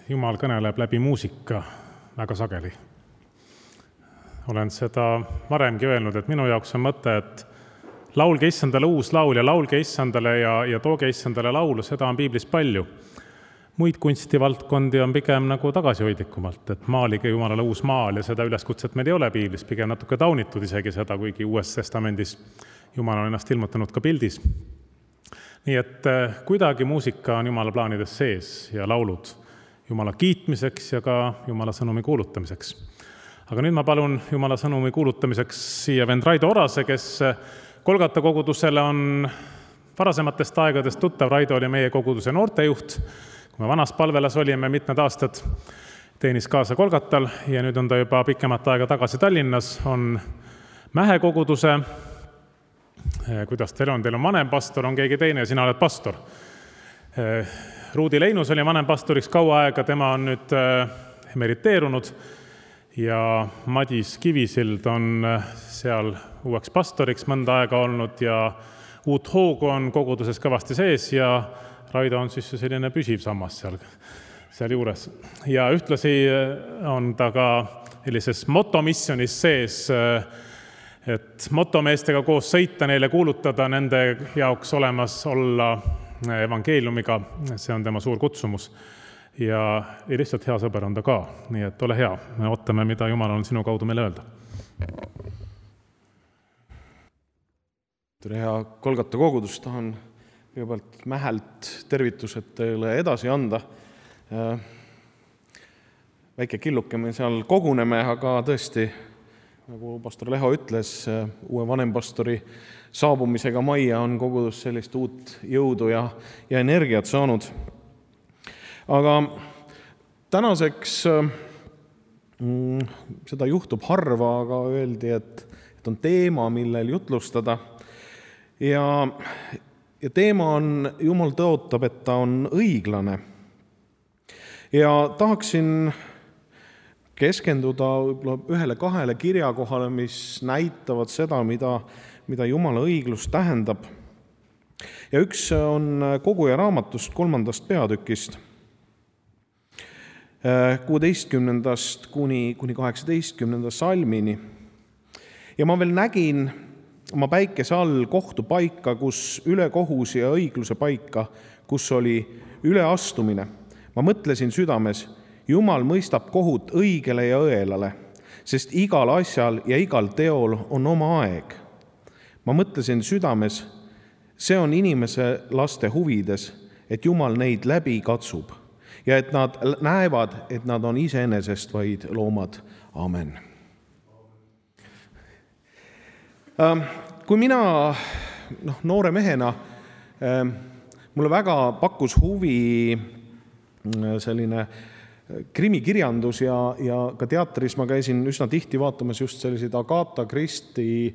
Jumal kõneleb läbi muusika väga sageli. Olen seda varemgi öelnud, et minu jaoks on mõte, et laulge issandale uus laul ja laulge issandale ja tooge issandale laulu, seda on piiblis palju. Muid kunstivaldkondi on pigem nagu tagasihoidlikumalt, et maalige Jumalale uus maal ja seda üleskutset meil ei ole piiblis, pigem natuke taunitud isegi seda, kuigi Uues Testamendis Jumal on ennast ilmutanud ka pildis. Nii et kuidagi muusika on Jumala plaanides sees ja laulud Jumala kiitmiseks ja ka Jumala sõnumi kuulutamiseks. Aga nüüd ma palun Jumala sõnumi kuulutamiseks siia vend Raido Orase, kes Kolgata kogudusele on varasematest aegadest tuttav. Raido oli meie koguduse noortejuht. Kui me vanas palvelas olime mitmed aastad, teenis kaasa Kolgatal ja nüüd on ta juba pikemat aega tagasi Tallinnas, on Mähe koguduse. Kuidas teil on? Teil on vanem pastor, on keegi teine ja sina oled pastor. Ruudi Leinus oli vanem pastoriks kaua aega, tema on nüüd emeriteerunud ja Madis Kivisild on seal uueks pastoriks mõnda aega olnud ja uut hoogu on koguduses kõvasti sees ja Raido on siis selline püsiv sammas seal juures. Ja ühtlasi on ta ka sellises motomissionis sees, et motomeestega koos sõita, neile kuulutada, nende jaoks olemas olla evangeeliumiga, see on tema suur kutsumus. Ja lihtsalt hea sõber on ta ka, nii et ole hea, me ootame, mida Jumal on sinu kaudu meile öelda. Tere hea Kolgata kogudus, tahan kõigepealt Mähelt tervitused teile edasi anda. Väike killuke me seal koguneme, aga tõesti, nagu pastor Leho ütles, uue vanempastori saabumisega majja on kogudus sellist uut jõudu ja energiat saanud. Aga tänaseks seda juhtub harva, aga öeldi, et on teema, millel jutlustada. Ja teema on, Jumal tõotab, et ta on õiglane. Ja tahaksin keskenduda ühele-kahele kirjakohale, mis näitavad seda, mida Jumala õiglus tähendab. Ja üks on Koguja raamatust 3. peatükist, 16. kuni 18. salmini. Ja ma veel nägin oma päikese all kohtupaika, kus ülekohus ja õigluse paika, kus oli üleastumine. Ma mõtlesin südames, Jumal mõistab kohut õigele ja õelale, sest igal asjal ja igal teol on oma aeg. Ma mõtlesin südames, see on inimese laste huvides, et Jumal neid läbi katsub ja et nad näevad, et nad on iseenesest vaid loomad. Amen. Kui mina noore mehena, mulle väga pakkus huvi selline krimikirjandus ja ka teatris ma käisin üsna tihti vaatamas just selliseid Agatha Christie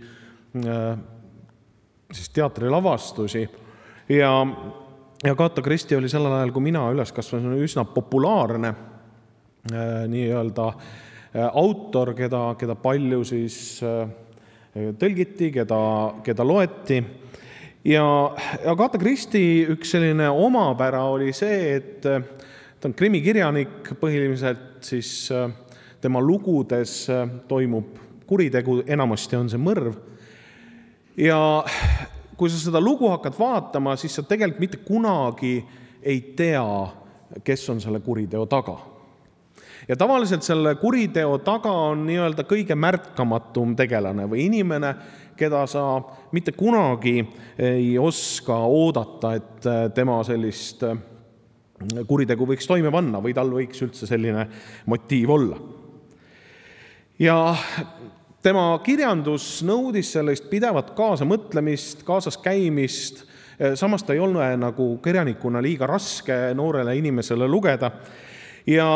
teatrilavastusi. Ja Agatha Christie oli sellel ajal, kui mina üles kasvasin, üsna populaarne nii-öelda autor, keda palju siis tõlgiti, keda loeti. Ja Agatha Christie üks selline omapära oli see, et ta on krimikirjanik, põhiliselt siis tema lugudes toimub kuritegu, enamasti on see mõrv. Ja kui sa seda lugu hakkad vaatama, siis sa tegelikult mitte kunagi ei tea, kes on selle kuriteo taga. Ja tavaliselt selle kuriteo taga on nii-öelda kõige märkamatum tegelane või inimene, keda sa mitte kunagi ei oska oodata, et tema sellist kuritegu võiks toime panna või tal võiks üldse selline motiiv olla. Ja tema kirjandus nõudis sellist pidevat kaasamõtlemist, kaasas käimist, samas ta ei ole nagu kirjanikuna liiga raske noorele inimesele lugeda. Ja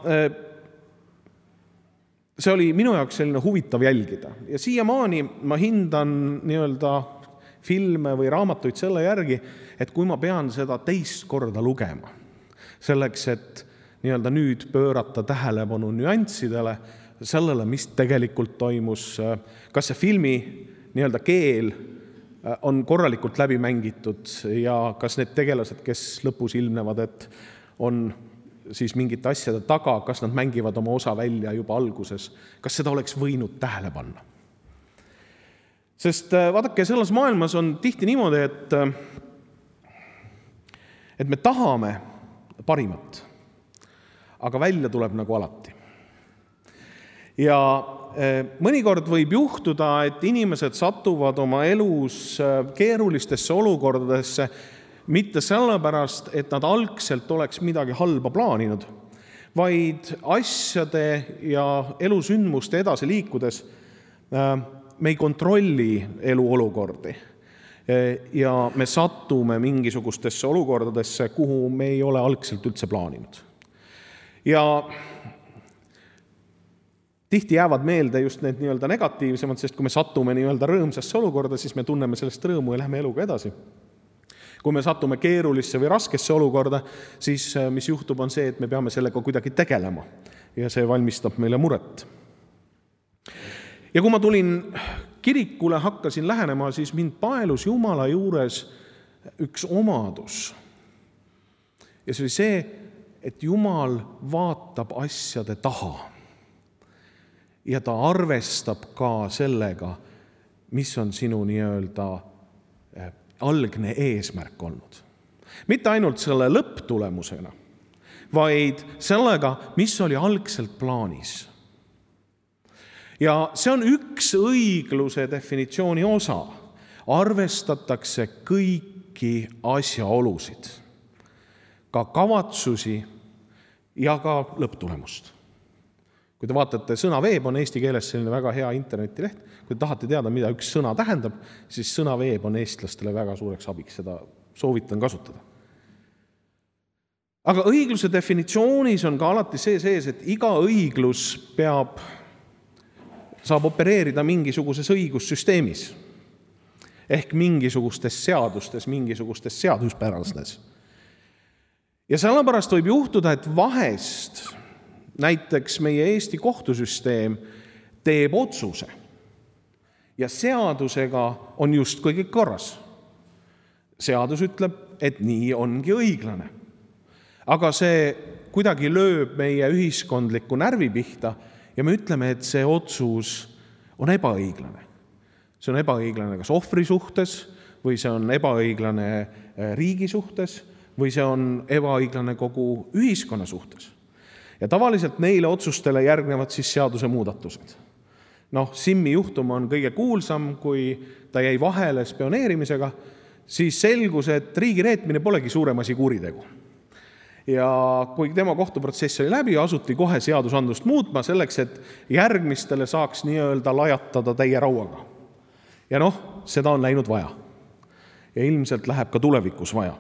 see oli minu jaoks selline huvitav jälgida. Ja siiamaani ma hindan nii-öelda filme või raamatuid selle järgi, et kui ma pean seda teist korda lugema, selleks, et nii-öelda nüüd pöörata tähelepanu nüanssidele, sellele, mis tegelikult toimus, kas see filmi nii-öelda keel on korralikult läbi mängitud ja kas need tegelased, kes lõpus ilmnevad, et on siis mingite asjade taga, kas nad mängivad oma osa välja juba alguses, kas seda oleks võinud tähele panna. Sest vaadake, selles maailmas on tihti niimoodi, et me tahame parimat, aga välja tuleb nagu alati. Ja mõnikord võib juhtuda, et inimesed satuvad oma elus keerulistesse olukordadesse mitte sellepärast, et nad algselt oleks midagi halba plaaninud, vaid asjade ja elusündmuste edasi liikudes me ei kontrolli eluolukordi ja me satume mingisugustesse olukordadesse, kuhu me ei ole algselt üldse plaaninud. Ja tihti jäävad meelde just need nii-öelda negatiivsemad, sest kui me satume nii-öelda rõõmsasse olukorda, siis me tunneme sellest rõõmu ja lähme eluga edasi. Kui me satume keerulisse või raskesse olukorda, siis mis juhtub on see, et me peame sellega kuidagi tegelema ja see valmistab meile muret. Ja kui ma tulin kirikule, hakkasin lähenema, siis mind paelus Jumala juures üks omadus. Ja see oli see, et Jumal vaatab asjade taha. Ja ta arvestab ka sellega, mis on sinu nii-öelda algne eesmärk olnud. Mitte ainult selle lõpptulemusena, vaid sellega, mis oli algselt plaanis. Ja see on üks õigluse definitsiooni osa. Arvestatakse kõiki asjaolusid, ka kavatsusi ja ka lõpptulemust. Kui te vaatate, sõnaveeb on eesti keeles selline väga hea internetileht. Kui te tahate teada, mida üks sõna tähendab, siis sõnaveeb on eestlastele väga suureks abiks. Seda soovitan kasutada. Aga õigluse definitsioonis on ka alati see sees, et iga õiglus saab opereerida mingisuguses õigussüsteemis ehk mingisugustes seadustes, mingisugustes seaduspärastes. Ja sellepärast võib juhtuda, et vahest näiteks meie Eesti kohtusüsteem teeb otsuse ja seadusega on just kõik korras. Seadus ütleb, et nii ongi õiglane. Aga see kuidagi lööb meie ühiskondliku närvi pihta ja me ütleme, et see otsus on ebaõiglane. See on ebaõiglane kas ohvri suhtes või see on ebaõiglane riigi suhtes või see on ebaõiglane kogu ühiskonna suhtes. Ja tavaliselt neile otsustele järgnevad siis seaduse muudatused. Simmi juhtum on kõige kuulsam, kui ta jäi vahele spioneerimisega, siis selgus, et riigi reetmine polegi suurem asi kuritegu. Ja kui tema kohtuprotsess oli läbi, asuti kohe seadusandlust muutma selleks, et järgmistele saaks nii-öelda lajatada täie rauaga. Ja seda on läinud vaja. Ja ilmselt läheb ka tulevikus vaja.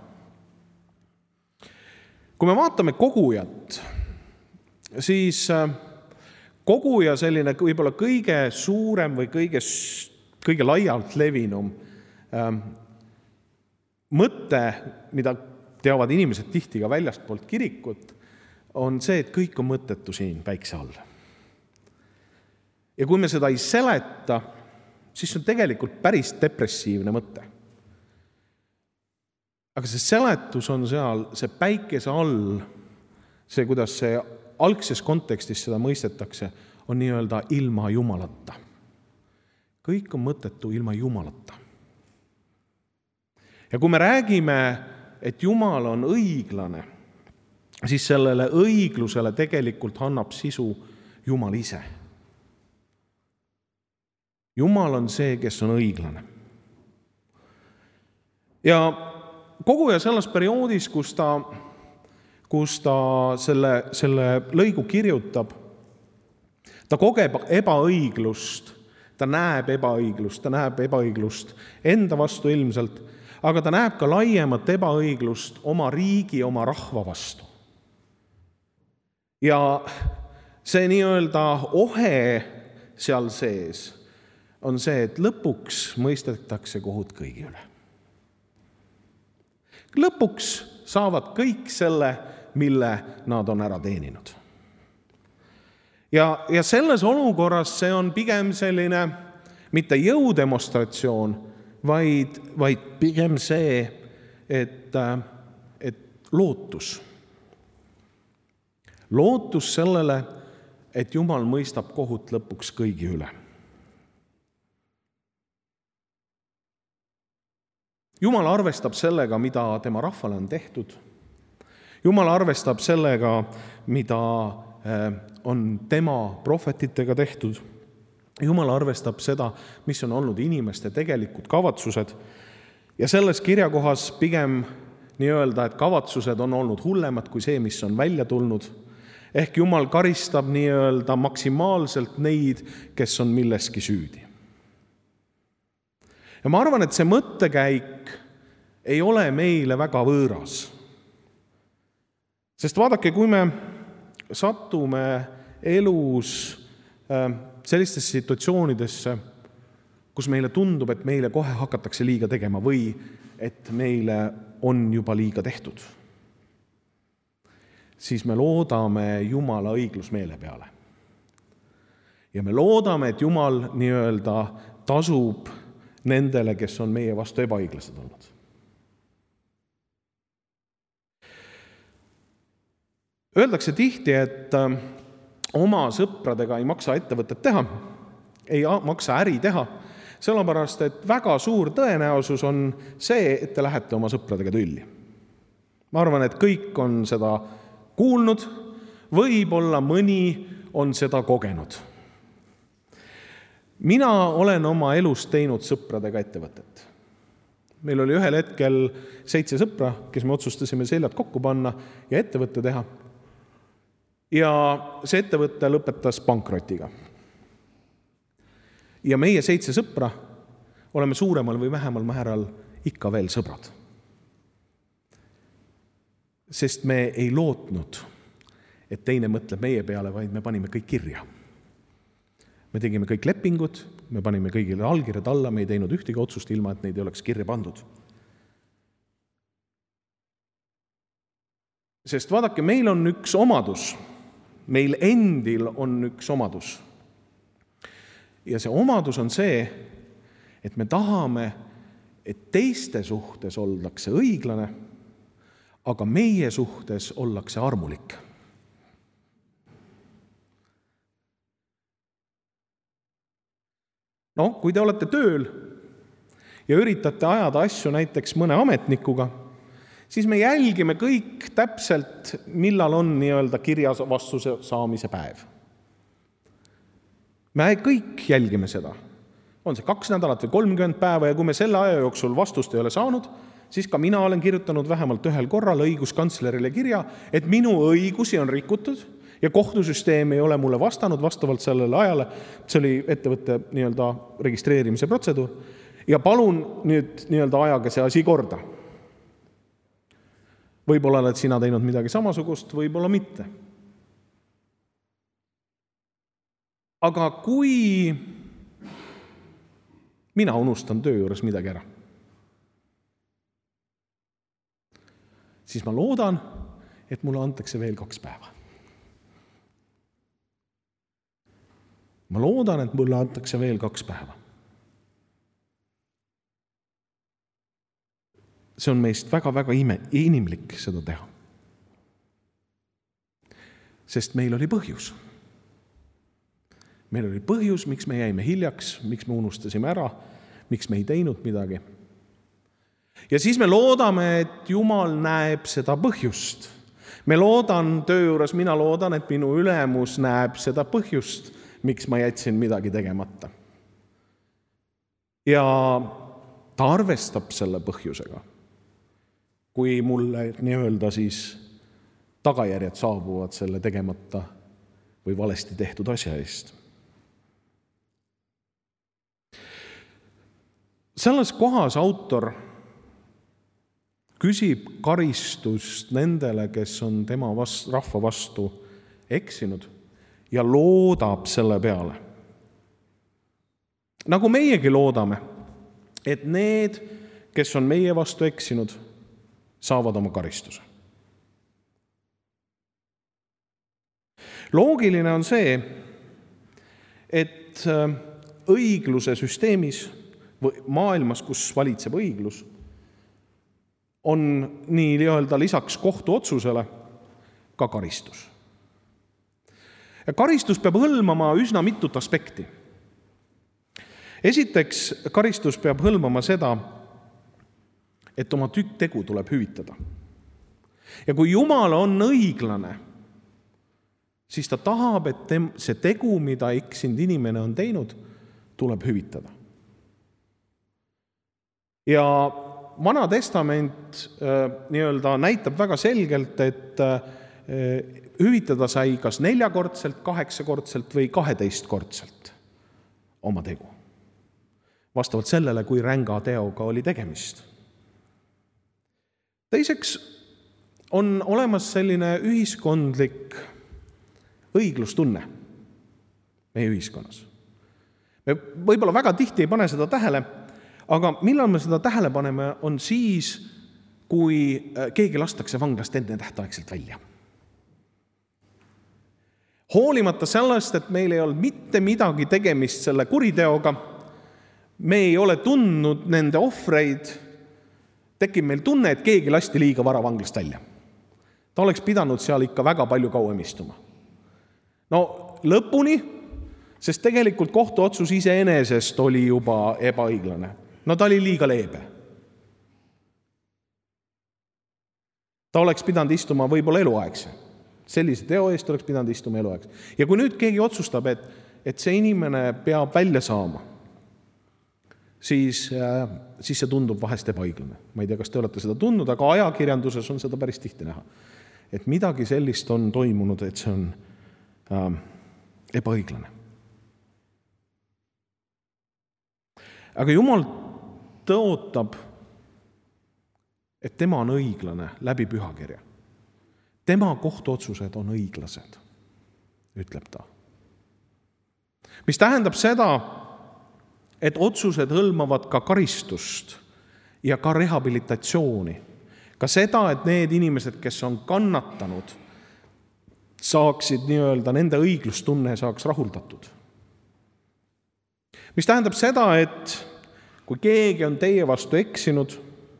Kui me vaatame kogujat, siis koguja selline võib-olla kõige suurem või kõige laialt levinum mõte, mida teavad inimesed tihti ka väljastpoolt kirikut, on see, et kõik on mõttetu siin päikse all. Ja kui me seda ei seleta, siis on tegelikult päris depressiivne mõte. Aga see seletus on seal, see päikese all, see, kuidas see algses kontekstis seda mõistetakse, on nii-öelda ilma Jumalata. Kõik on mõttetu ilma Jumalata. Ja kui me räägime, et Jumal on õiglane, siis sellele õiglusele tegelikult annab sisu Jumal ise. Jumal on see, kes on õiglane. Ja koguja selles perioodis, kus ta selle lõigu kirjutab, ta kogeb ebaõiglust, ta näeb ebaõiglust enda vastu ilmselt, aga ta näeb ka laiemat ebaõiglust oma riigi, oma rahva vastu. Ja see nii-öelda ohe seal sees on see, et lõpuks mõistetakse kohut kõigi üle. Lõpuks saavad kõik selle, mille nad on ära teeninud. Ja selles olukorras see on pigem selline mitte jõudemonstratsioon, vaid pigem see, et lootus. Lootus sellele, et Jumal mõistab kohut lõpuks kõigi üle. Jumal arvestab sellega, mida tema rahvale on tehtud. Jumal arvestab sellega, mida on tema prohvetitega tehtud. Jumal arvestab seda, mis on olnud inimeste tegelikud kavatsused. Ja selles kirjakohas pigem nii öelda, et kavatsused on olnud hullemad kui see, mis on välja tulnud. Ehk Jumal karistab nii öelda maksimaalselt neid, kes on milleski süüdi. Ja ma arvan, et see mõttekäik ei ole meile väga võõras. Sest vaadake, kui me satume elus sellistesse situatsioonidesse, kus meile tundub, et meile kohe hakatakse liiga tegema või et meile on juba liiga tehtud, siis me loodame Jumala õiglusmeele peale. Ja me loodame, et Jumal nii öelda tasub nendele, kes on meie vastu ebaõiglased olnud. Öeldakse tihti, et oma sõpradega ei maksa ettevõtet teha, ei maksa äri teha, sellepärast, et väga suur tõenäosus on see, et te lähete oma sõpradega tülli. Ma arvan, et kõik on seda kuulnud, võib-olla mõni on seda kogenud. Mina olen oma elus teinud sõpradega ettevõtet. Meil oli ühel hetkel 7 sõpra, kes me otsustasime seljad kokku panna ja ettevõtte teha. Ja see ettevõte lõpetas pankrotiga. Ja meie 7 sõpra oleme suuremal või vähemal määral ikka veel sõbrad. Sest me ei lootnud, et teine mõtleb meie peale, vaid me panime kõik kirja. Me tegime kõik lepingud, me panime kõigile allkirjad alla, me ei teinud ühtegi otsust ilma, et neid ei oleks kirja pandud. Sest vaadake, meil on üks omadus, meil endil on üks omadus. Ja see omadus on see, et me tahame, et teiste suhtes oldakse õiglane, aga meie suhtes ollakse armulik. No, kui te olete tööl ja üritate ajada asju näiteks mõne ametnikuga, siis me jälgime kõik täpselt, millal on nii-öelda kirjas vastuse saamise päev. Me kõik jälgime seda. On see 2 nädalat või 30 päeva ja kui me selle aja jooksul vastust ei ole saanud, siis ka mina olen kirjutanud vähemalt ühel korral õiguskantslerile kirja, et minu õigusi on rikutud ja kohtusüsteem ei ole mulle vastanud vastavalt sellele ajale, see oli ettevõtte nii-öelda registreerimise protseduur, ja palun nüüd nii-öelda ajaga see asi korda. Võib-olla oled sina teinud midagi samasugust, võib-olla mitte. Aga kui mina unustan töö juures midagi ära, siis ma loodan, et mulle antakse veel 2 päeva. Ma loodan, et mulle antakse veel 2 päeva. See on meist väga-väga inimlik seda teha. Sest meil oli põhjus. Meil oli põhjus, miks me jäime hiljaks, miks me unustasime ära, miks me ei teinud midagi. Ja siis me loodame, et Jumal näeb seda põhjust. Me loodan töö juures, mina loodan, et minu ülemus näeb seda põhjust, miks ma jätsin midagi tegemata. Ja ta arvestab selle põhjusega, kui mulle nii-öelda siis tagajärjed saabuvad selle tegemata või valesti tehtud asja eest. Selles kohas autor küsib karistust nendele, kes on tema rahva vastu eksinud ja loodab selle peale. Nagu meiegi loodame, et need, kes on meie vastu eksinud, saavad oma karistuse. Loogiline on see, et õigluse süsteemis või maailmas, kus valitseb õiglus, on nii-öelda lisaks kohtuotsusele ka karistus. Karistus peab hõlmama üsna mitut aspekti. Esiteks, karistus peab hõlmama seda, et oma tegu tuleb hüvitada. Ja kui Jumal on õiglane, siis ta tahab, et see tegu, mida eksinud inimene on teinud, tuleb hüvitada. Ja Vana Testament näitab väga selgelt, et hüvitada sai kas 4-kordselt, 8-kordselt või 12-kordselt oma tegu. Vastavalt sellele, kui ränga teoga oli tegemist. Teiseks on olemas selline ühiskondlik õiglustunne meie ühiskonnas. Me võib-olla väga tihti ei pane seda tähele, aga millal me seda tähele paneme, on siis, kui keegi lastakse vanglast enne tähtaegselt välja. Hoolimata sellest, et meil ei olnud mitte midagi tegemist selle kuriteoga, me ei ole tundnud nende ohvreid, tekib meil tunne, et keegi lasti liiga vara vanglast välja. Ta oleks pidanud seal ikka väga palju kauem istuma. No lõpuni, sest tegelikult kohtuotsus iseenesest oli juba ebaõiglane. No ta oli liiga leebe. Ta oleks pidanud istuma võib-olla eluaegse. Sellise teo eest oleks pidanud istuma eluaegse. Ja kui nüüd keegi otsustab, et see inimene peab välja saama, siis see tundub vahest ebaõiglane. Ma ei tea, kas te olete seda tundnud, aga ajakirjanduses on seda päris tihti näha. Et midagi sellist on toimunud, et see on ebaõiglane. Aga Jumal tõotab, et tema on õiglane läbi pühakirja. Tema kohtuotsused on õiglased, ütleb ta. Mis tähendab seda, et otsused hõlmavad ka karistust ja ka rehabilitatsiooni. Ka seda, et need inimesed, kes on kannatanud, saaksid nende õiglustunne saaks rahuldatud. Mis tähendab seda, et kui keegi on teie vastu eksinud,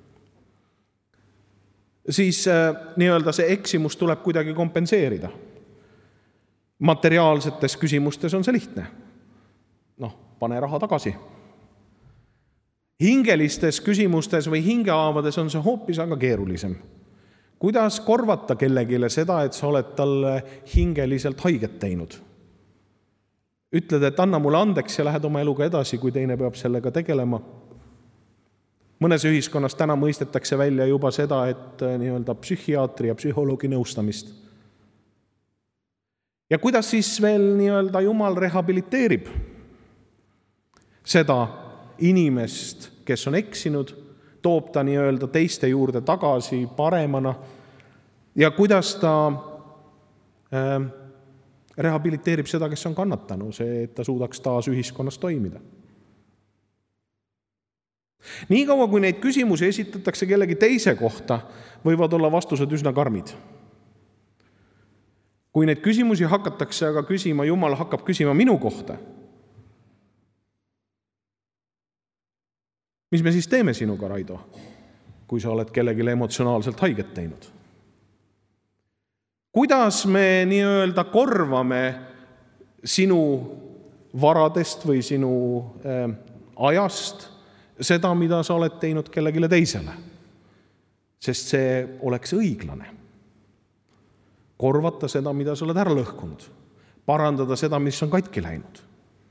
siis see eksimus tuleb kuidagi kompenseerida. Materiaalsetes küsimustes on see lihtne. Pane raha tagasi. Hingelistes küsimustes või hingehaavades on see hoopis aga keerulisem. Kuidas korvata kellegile seda, et sa oled talle hingeliselt haiget teinud? Ütled, et anna mulle andeks ja lähed oma eluga edasi, kui teine peab sellega tegelema. Mõnes ühiskonnas täna mõistetakse välja juba seda, et psühhiaatri ja psühholoogi nõustamist. Ja kuidas siis veel Jumal rehabiliteerib seda inimest, kes on eksinud, toob ta teiste juurde tagasi paremana ja kuidas ta rehabiliteerib seda, kes on kannatanu, see, et ta suudaks taas ühiskonnas toimida. Nii kaua, kui neid küsimusi esitatakse kellegi teise kohta, võivad olla vastused üsna karmid. Kui neid küsimusi hakatakse aga küsima, Jumal hakkab küsima minu kohta. Mis me siis teeme sinuga, Raido, kui sa oled kellegile emotsionaalselt haiget teinud? Kuidas me korvame sinu varadest või sinu ajast seda, mida sa oled teinud kellegile teisele? Sest see oleks õiglane. Korvata seda, mida sa oled ära lõhkunud. Parandada seda, mis on katki läinud.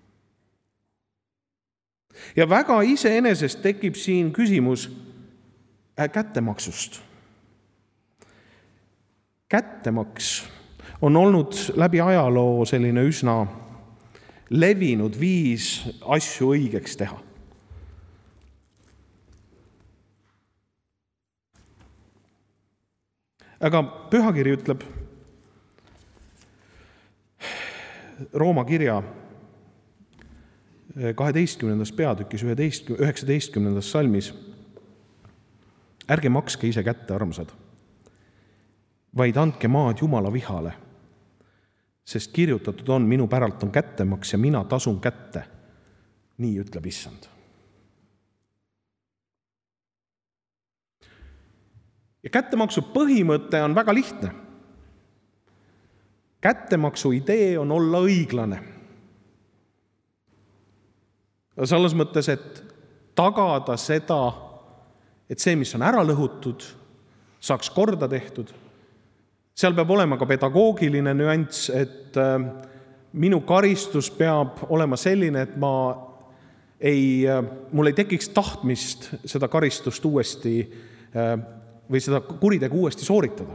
Ja väga iseenesest tekib siin küsimus kättemaksust. Kättemaks on olnud läbi ajaloo selline üsna levinud viis asju õigeks teha. Aga pühakiri ütleb Rooma kirja 12. peatükis 19. salmis: ärge makske ise kätte, armsad, vaid andke maad Jumala vihale, sest kirjutatud on, minu päralt on kättemaks ja mina tasun kätte. Nii ütleb Issand. Ja kättemaksu põhimõte on väga lihtne. Kättemaksu idee on olla õiglane. Selles mõttes, et tagada seda, et see, mis on ära lõhutud, saaks korda tehtud. Seal peab olema ka pedagoogiline nüanss, et minu karistus peab olema selline, et mul ei tekiks tahtmist seda karistust uuesti või seda kuritegu uuesti sooritada.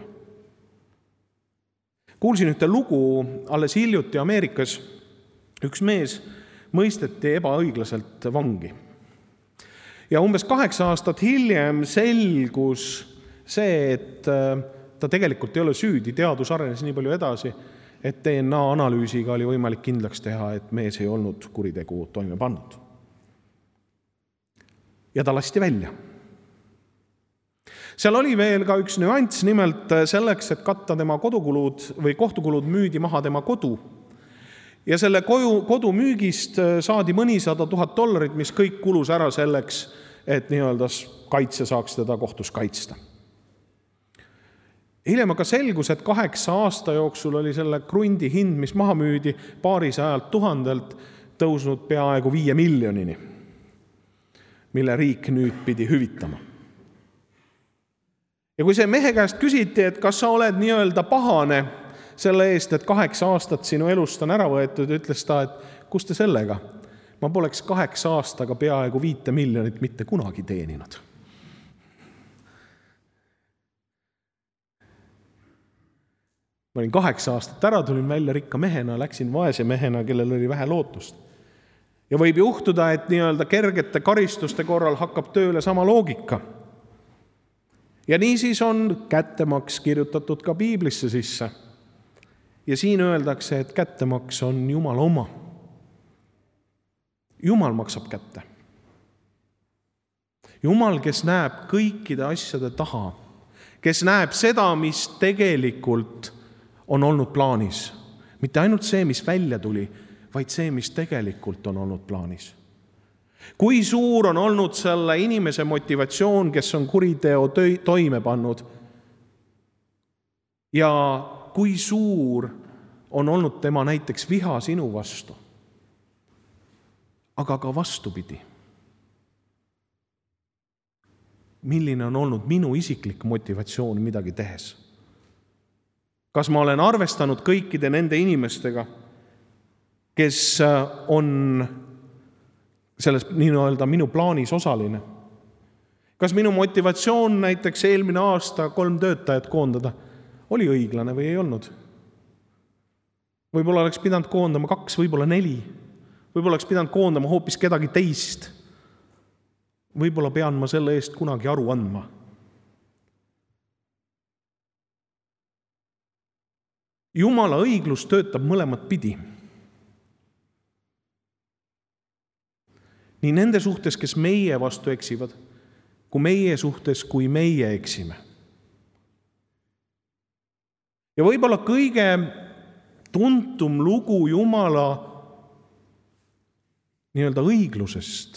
Kuulsin ühte lugu alles hiljuti Ameerikas. Üks mees mõisteti ebaõiglaselt vangi. Ja umbes 8 aastat hiljem selgus see, et ta tegelikult ei ole süüdi. Teadus arenes nii palju edasi, et DNA analüüsiga oli võimalik kindlaks teha, et mees ei olnud kuritegu toime pannud. Ja ta lasti välja. Seal oli veel ka üks nüanss, nimelt selleks, et katta tema kodukulud või kohtukulud müüdi maha tema kodu. Ja selle kodu müügist saadi mõnisada $1,000, mis kõik kulus ära selleks, et nii-öelda kaitse saaks teda kohtus kaitsta. Hiljem aga selgus, et 8 aasta jooksul oli selle krundi hind, mis maha müüdi 200 000 tõusnud peaaegu 5 miljonini, mille riik nüüd pidi hüvitama. Ja kui see mehe käest küsiti, et kas sa oled nii-öelda pahane selle eest, et 8 aastat sinu elust on ära võetud, ütles ta, et kus te sellega? Ma poleks 8 aastaga peaaegu 5 miljonit mitte kunagi teeninud. Ma olin 8 aastat ära, tulin välja rikka mehena, läksin vaese mehena, kellel oli vähe lootust. Ja võib juhtuda, et nii-öelda kergete karistuste korral hakkab tööle sama loogika. Ja niisiis on kättemaks kirjutatud ka Piiblisse sisse. Ja siin öeldakse, et kättemaks on Jumala oma. Jumal maksab kätte. Jumal, kes näeb kõikide asjade taha, kes näeb seda, mis tegelikult on olnud plaanis. Mitte ainult see, mis välja tuli, vaid see, mis tegelikult on olnud plaanis. Kui suur on olnud selle inimese motivatsioon, kes on kuriteo toime pannud, ja kui suur on olnud tema näiteks viha sinu vastu, aga ka vastupidi. Milline on olnud minu isiklik motivatsioon midagi tehes? Kas ma olen arvestanud kõikide nende inimestega, kes on selles nii-öelda minu plaanis osaline? Kas minu motivatsioon näiteks eelmine aasta 3 töötajat koondada oli õiglane või ei olnud? Võib-olla oleks pidanud koondama 2, võib-olla 4. Võib-olla oleks pidanud koondama hoopis kedagi teist. Võib-olla pean ma selle eest kunagi aru andma. Jumala õiglus töötab mõlemat pidi. Nii nende suhtes, kes meie vastu eksivad, kui meie suhtes, kui meie eksime. Ja võib-olla kõige tuntum lugu Jumala nii-öelda õiglusest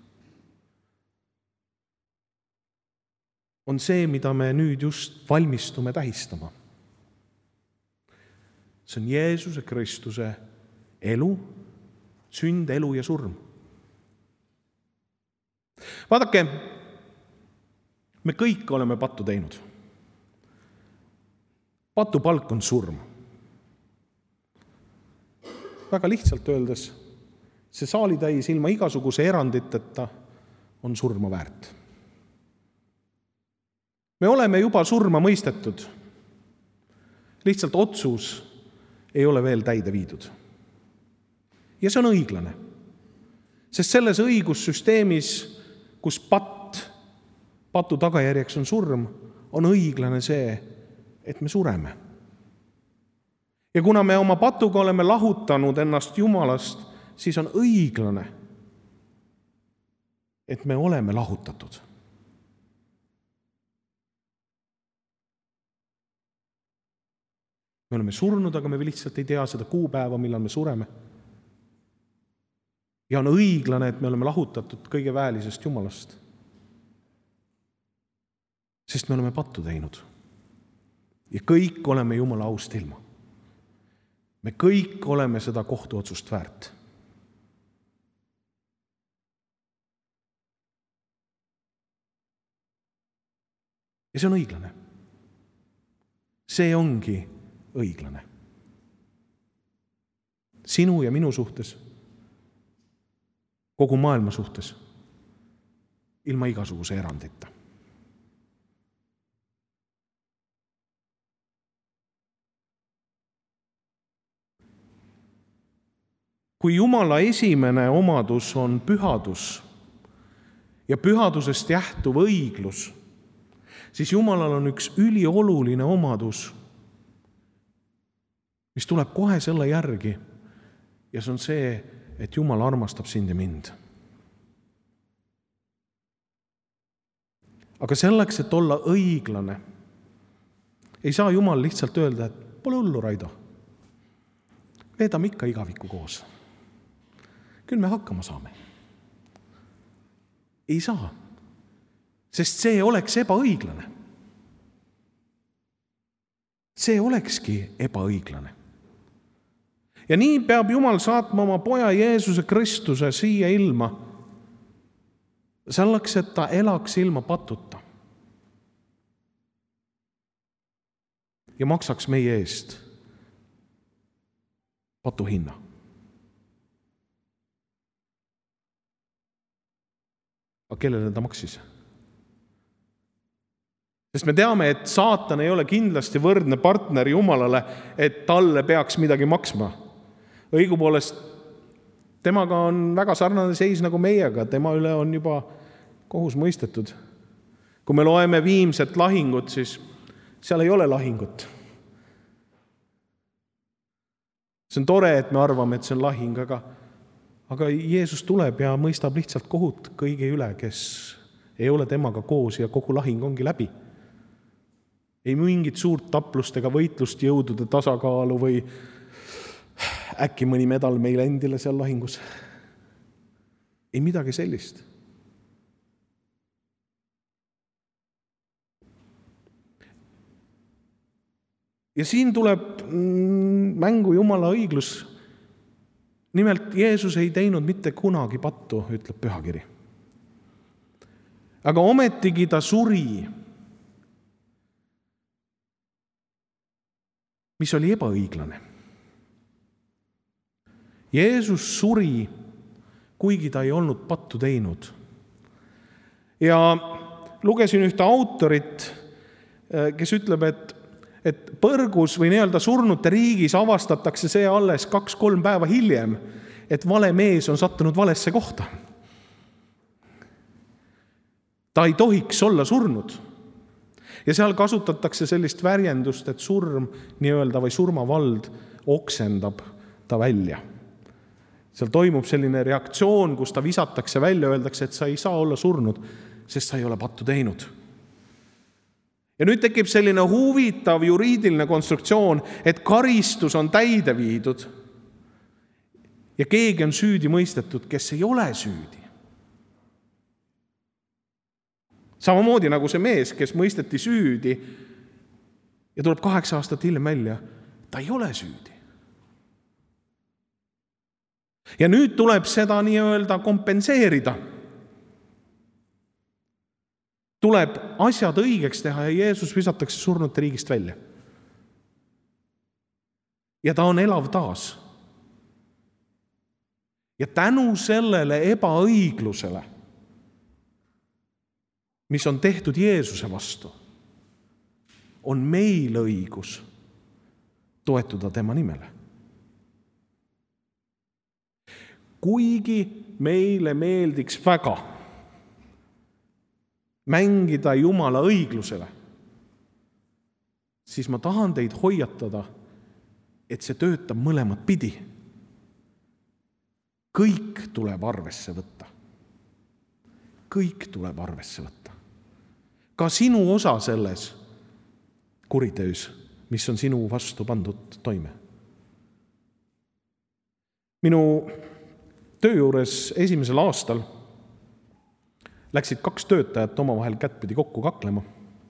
on see, mida me nüüd just valmistume tähistama. See on Jeesuse Kristuse elu, sünd, elu ja surm. Vaadake, me kõik oleme pattu teinud. Patu palk on surm. Väga lihtsalt öeldes, see saalitäis ilma igasuguse eranditeta on surma väärt. Me oleme juba surma mõistetud. Lihtsalt otsus ei ole veel täide viidud. Ja see on õiglane. Sest selles õigussüsteemis, kus patu tagajärjeks on surm, on õiglane see, et me sureme. Ja kuna me oma patuga oleme lahutanud ennast Jumalast, siis on õiglane, et me oleme lahutatud. Me oleme surnud, aga me lihtsalt ei tea seda kuupäeva, millal me sureme. Ja on õiglane, et me oleme lahutatud kõige väelisest Jumalast. Sest me oleme pattu teinud. Ja kõik oleme Jumala aust ilma. Me kõik oleme seda kohtuotsust väärt. Ja see on õiglane. See ongi õiglane. Sinu ja minu suhtes, kogu maailma suhtes, ilma igasuguse erandita. Kui Jumala esimene omadus on pühadus ja pühadusest jähtuv õiglus, siis Jumalal on üks ülioluline omadus, mis tuleb kohe selle järgi, ja see on see, et Jumal armastab sind ja mind. Aga selleks, et olla õiglane, ei saa Jumal lihtsalt öelda, et pole hullu, Raido. Veedame ikka igaviku koos. Küll me hakkama saame. Ei saa, sest see oleks ebaõiglane. See olekski ebaõiglane. Ja nii peab Jumal saatma oma poja Jeesuse Kristuse siia ilma, selleks, et ta elaks ilma patuta ja maksaks meie eest patuhinna. Aga kellele ta maksis? Sest me teame, et saatan ei ole kindlasti võrdne partner Jumalale, et talle peaks midagi maksma. Õigupoolest temaga on väga sarnane seis nagu meiega, tema üle on juba kohus mõistetud. Kui me loeme viimset lahingut, siis seal ei ole lahingut. See on tore, et me arvame, et see on lahing, aga Jeesus tuleb ja mõistab lihtsalt kohut kõigi üle, kes ei ole temaga koos ja kogu lahing ongi läbi. Ei mingit suurt taplust ega võitlust jõudude tasakaalu või äkki mõni medal meil endile seal lahingus. Ei midagi sellist. Ja siin tuleb mängu Jumala õiglus. Nimelt Jeesus ei teinud mitte kunagi pattu, ütleb Pühakiri. Aga ometigi ta suri, mis oli ebaõiglane. Jeesus suri, kuigi ta ei olnud pattu teinud. Ja lugesin ühte autorit, kes ütleb, et põrgus või nii-öelda surnute riigis avastatakse see alles 2-3 päeva hiljem, et vale mees on sattunud valesse kohta. Ta ei tohiks olla surnud. Ja seal kasutatakse sellist värjendust, et surm nii-öelda või surmavald oksendab ta välja. Seal toimub selline reaktsioon, kus ta visatakse välja, öeldakse, et sa ei saa olla surnud, sest sa ei ole pattu teinud. Ja nüüd tekib selline huvitav juriidiline konstruktsioon, et karistus on täide viidud ja keegi on süüdi mõistetud, kes ei ole süüdi. Samamoodi nagu see mees, kes mõisteti süüdi ja tuleb 8 aastat hiljem välja, ta ei ole süüdi. Ja nüüd tuleb seda nii-öelda kompenseerida. Tuleb asjad õigeks teha ja Jeesus visatakse surnute riigist välja. Ja ta on elav taas. Ja tänu sellele ebaõiglusele, mis on tehtud Jeesuse vastu, on meil õigus toetuda tema nimele. Kuigi meile meeldiks väga mängida Jumala õiglusele, siis ma tahan teid hoiatada, et see töötab mõlemat pidi. Kõik tuleb arvesse võtta. Kõik tuleb arvesse võtta. Ka sinu osa selles kuritöös, mis on sinu vastu pandud toime. Minu töö juures esimesel aastal läksid 2 töötajat omavahel kättpidi kokku kaklema.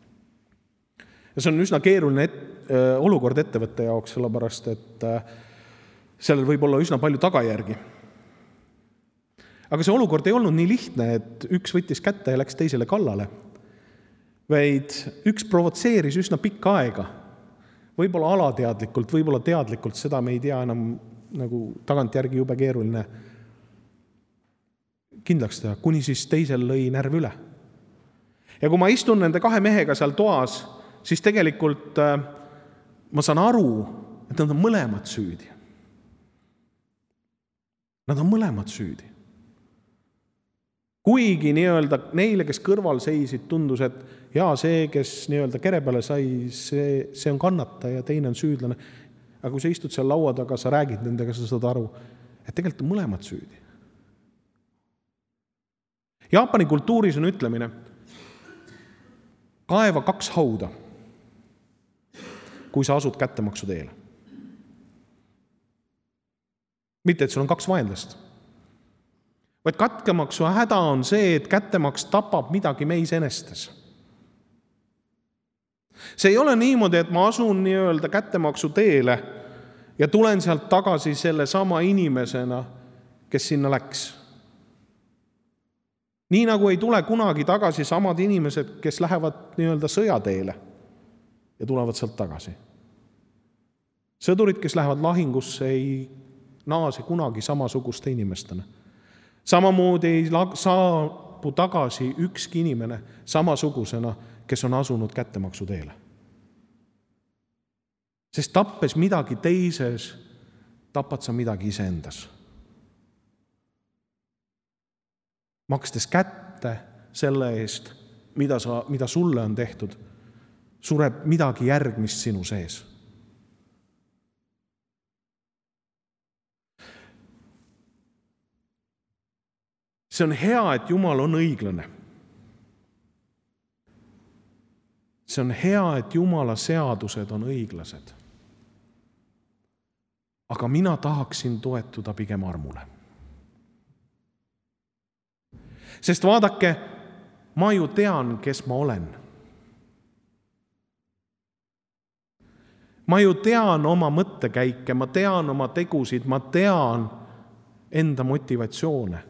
Ja see on üsna keeruline olukord ettevõtte jaoks, sellepärast et sellel võib olla üsna palju tagajärgi. Aga see olukord ei olnud nii lihtne, et üks võttis kätte ja läks teisele kallale, vaid üks provotseeris üsna pikka aega. Võib-olla alateadlikult, võib-olla teadlikult, seda me ei tea enam nagu tagantjärgi jube keeruline kindlaks teha, kuni siis teisel lõi närv üle. Ja kui ma istun nende kahe mehega seal toas, siis tegelikult ma saan aru, et nad on mõlemad süüdi. Nad on mõlemad süüdi. Kuigi neile, kes kõrval seisid, tundus, et see, kes kere peale sai, see on kannataja ja teine on süüdlane. Aga kui sa istud seal laua taga, sa räägid nendega, sa saad aru, et tegelikult on mõlemad süüdi. Jaapani kultuuris on ütlemine, kaeva 2 hauda, kui sa asud kättemaksu teele. Mitte, et sul on 2 vaenlast. Vaid kättemaksu häda on see, et kättemaks tapab midagi meis enestes. See ei ole niimoodi, et ma asun kättemaksu teele ja tulen sealt tagasi selle sama inimesena, kes sinna läks. Nii nagu ei tule kunagi tagasi samad inimesed, kes lähevad sõjateele ja tulevad sealt tagasi. Sõdurid, kes lähevad lahingusse, ei naase kunagi samasuguste inimestena. Samamoodi ei saabu tagasi ükski inimene samasugusena, kes on asunud kättemaksu teele. Sest tappes midagi teises, tapad sa midagi iseendas. Makstes kätte selle eest, mida sulle on tehtud, sureb midagi järgmist sinu sees. See on hea, et Jumal on õiglane. See on hea, et Jumala seadused on õiglased. Aga mina tahaksin toetuda pigem armule. Sest vaadake, ma ju tean, kes ma olen. Ma ju tean oma mõttekäike, ma tean oma tegusid, ma tean enda motivatsioone.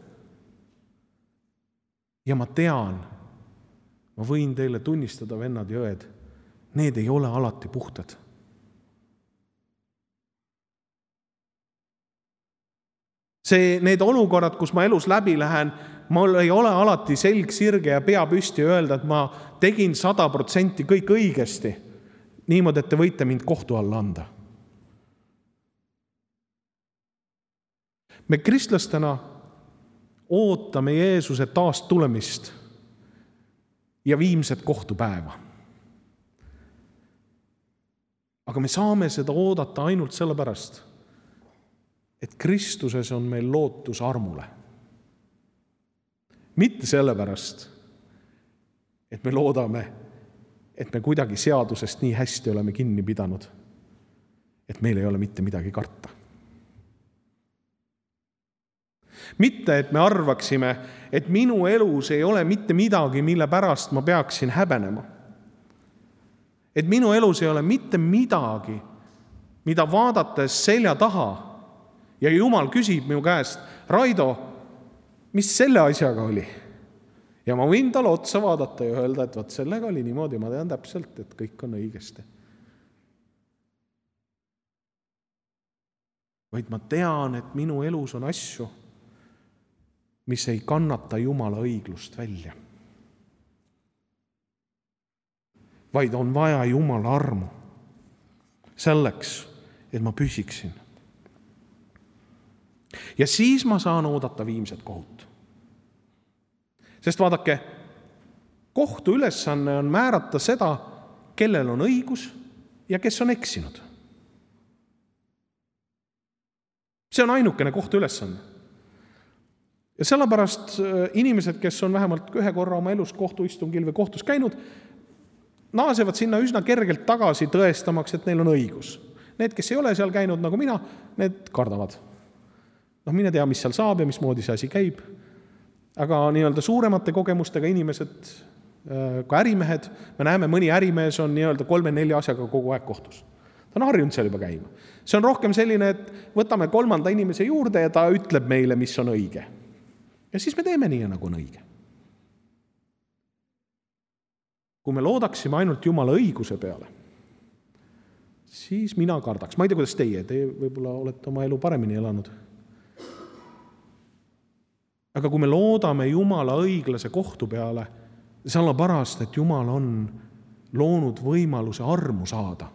Ja ma tean, ma võin teile tunnistada, vennad ja õed, need ei ole alati puhtad. Need olukorrad, kus ma elus läbi lähen, mul ei ole alati selg sirge ja pea püsti öelda, et ma tegin 100% kõik õigesti, niimoodi, et te võite mind kohtu alla anda. Me kristlastena ootame Jeesuse taas tulemist ja viimset kohtupäeva. Aga me saame seda oodata ainult sellepärast, et Kristuses on meil lootus armule. Mitte sellepärast, et me loodame, et me kuidagi seadusest nii hästi oleme kinni pidanud, et meil ei ole mitte midagi karta. Mitte, et me arvaksime, et minu elus ei ole mitte midagi, mille pärast ma peaksin häbenema. Et minu elus ei ole mitte midagi, mida vaadates selja taha ja Jumal küsib minu käest, Raido, mis selle asjaga oli? Ja ma võin talle otsa vaadata ja öelda, et vaat sellega oli niimoodi, ma tean täpselt, et kõik on õigesti. Vaid ma tean, et minu elus on asju, mis ei kannata Jumala õiglust välja. Vaid on vaja Jumala armu selleks, et ma püsiksin. Ja siis ma saan oodata viimset kohut. Sest vaadake, kohtu ülesanne on määrata seda, kellel on õigus ja kes on eksinud. See on ainukene kohtu ülesanne. Ja sellepärast inimesed, kes on vähemalt 1 korra oma elus kohtuistungil või kohtus käinud, naasevad sinna üsna kergelt tagasi tõestamaks, et neil on õigus. Need, kes ei ole seal käinud nagu mina, need kardavad. Mine tea, mis seal saab ja mismoodi see asi käib. Aga suuremate kogemustega inimesed, ka ärimehed, me näeme, mõni ärimees on 3-4 asjaga kogu aeg kohtus. Ta on harjunud seal juba käima. See on rohkem selline, et võtame 3. inimese juurde ja ta ütleb meile, mis on õige. Ja siis me teeme nii, nagu on õige. Kui me loodaksime ainult Jumala õiguse peale, siis mina kardaks. Ma ei tea, kuidas teie võib-olla olete oma elu paremini elanud. Aga kui me loodame Jumala õiglase kohtu peale, sellepärast, et Jumal on loonud võimaluse armu saada,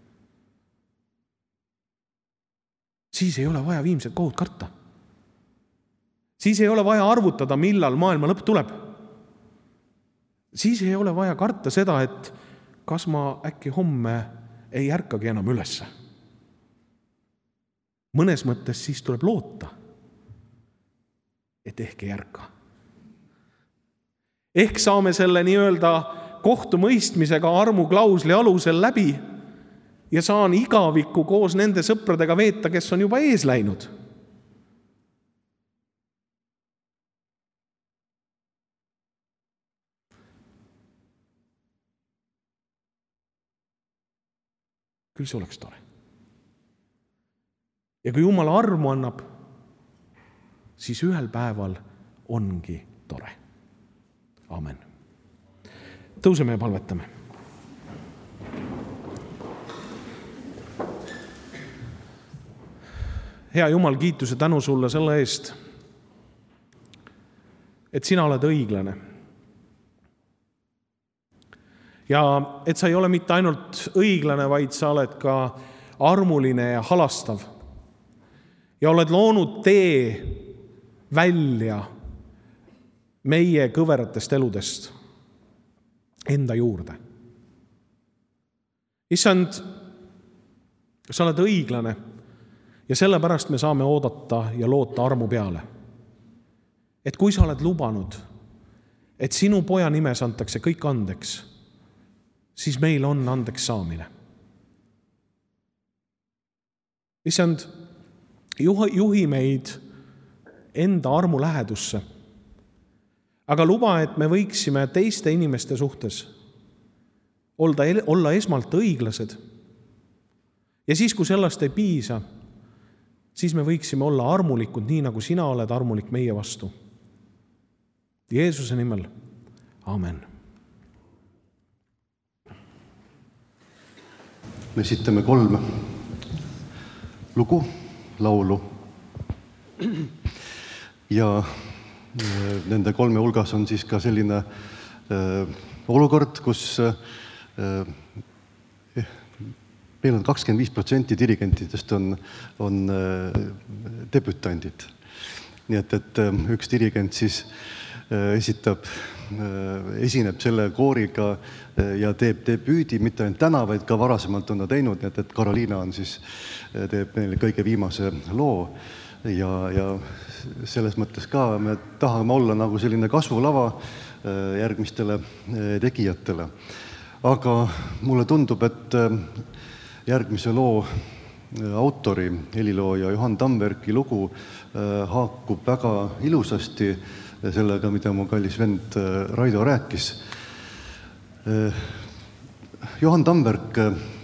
siis ei ole vaja viimset kohut karta. Siis ei ole vaja arvutada, millal maailma lõpp tuleb. Siis ei ole vaja karta seda, et kas ma äkki homme ei ärkagi enam ülesse. Mõnes mõttes siis tuleb loota, et ehk ei ärka. Ehk saame selle nii-öelda kohtumõistmisega armuklausli alusel läbi ja saan igavikku koos nende sõpradega veeta, kes on juba ees läinud. Küll see oleks tore. Ja kui Jumal armu annab, siis ühel päeval ongi tore. Amen. Tõuseme ja palvetame. Hea Jumal, kiituse tänu sulle selle eest, et sina oled õiglane. Ja et sa ei ole mitte ainult õiglane, vaid sa oled ka armuline ja halastav. Ja oled loonud tee välja meie kõveratest eludest enda juurde. Issand, sa oled õiglane ja sellepärast me saame oodata ja loota armu peale. Et kui sa oled lubanud, et sinu poja nimes antakse kõik andeks, siis meil on andeks saamine. Issand, juhi meid enda armu lähedusse, aga luba, et me võiksime teiste inimeste suhtes olla esmalt õiglased. Ja siis, kui sellest ei piisa, siis me võiksime olla armulikud, nii nagu sina oled armulik meie vastu. Jeesuse nimel. Amen. Me esitame 3 lugu, laulu. Ja nende 3 hulgas on siis ka selline olukord, kus meil on 25% dirigentidest on debütandid. Nii et üks dirigent siis esineb selle kooriga ja teeb debüüdi mitte ainult täna, vaid ka varasemalt on ta teinud, nii et Karoliina on siis, teeb meile kõige viimase loo ja selles mõttes ka me tahame olla nagu selline kasvulava järgmistele tegijatele. Aga mulle tundub, et järgmise loo autori, helilooja Johan Tambergi lugu haakub väga ilusasti sellega, mida mu kallis vend Raido rääkis. Johan Tamberg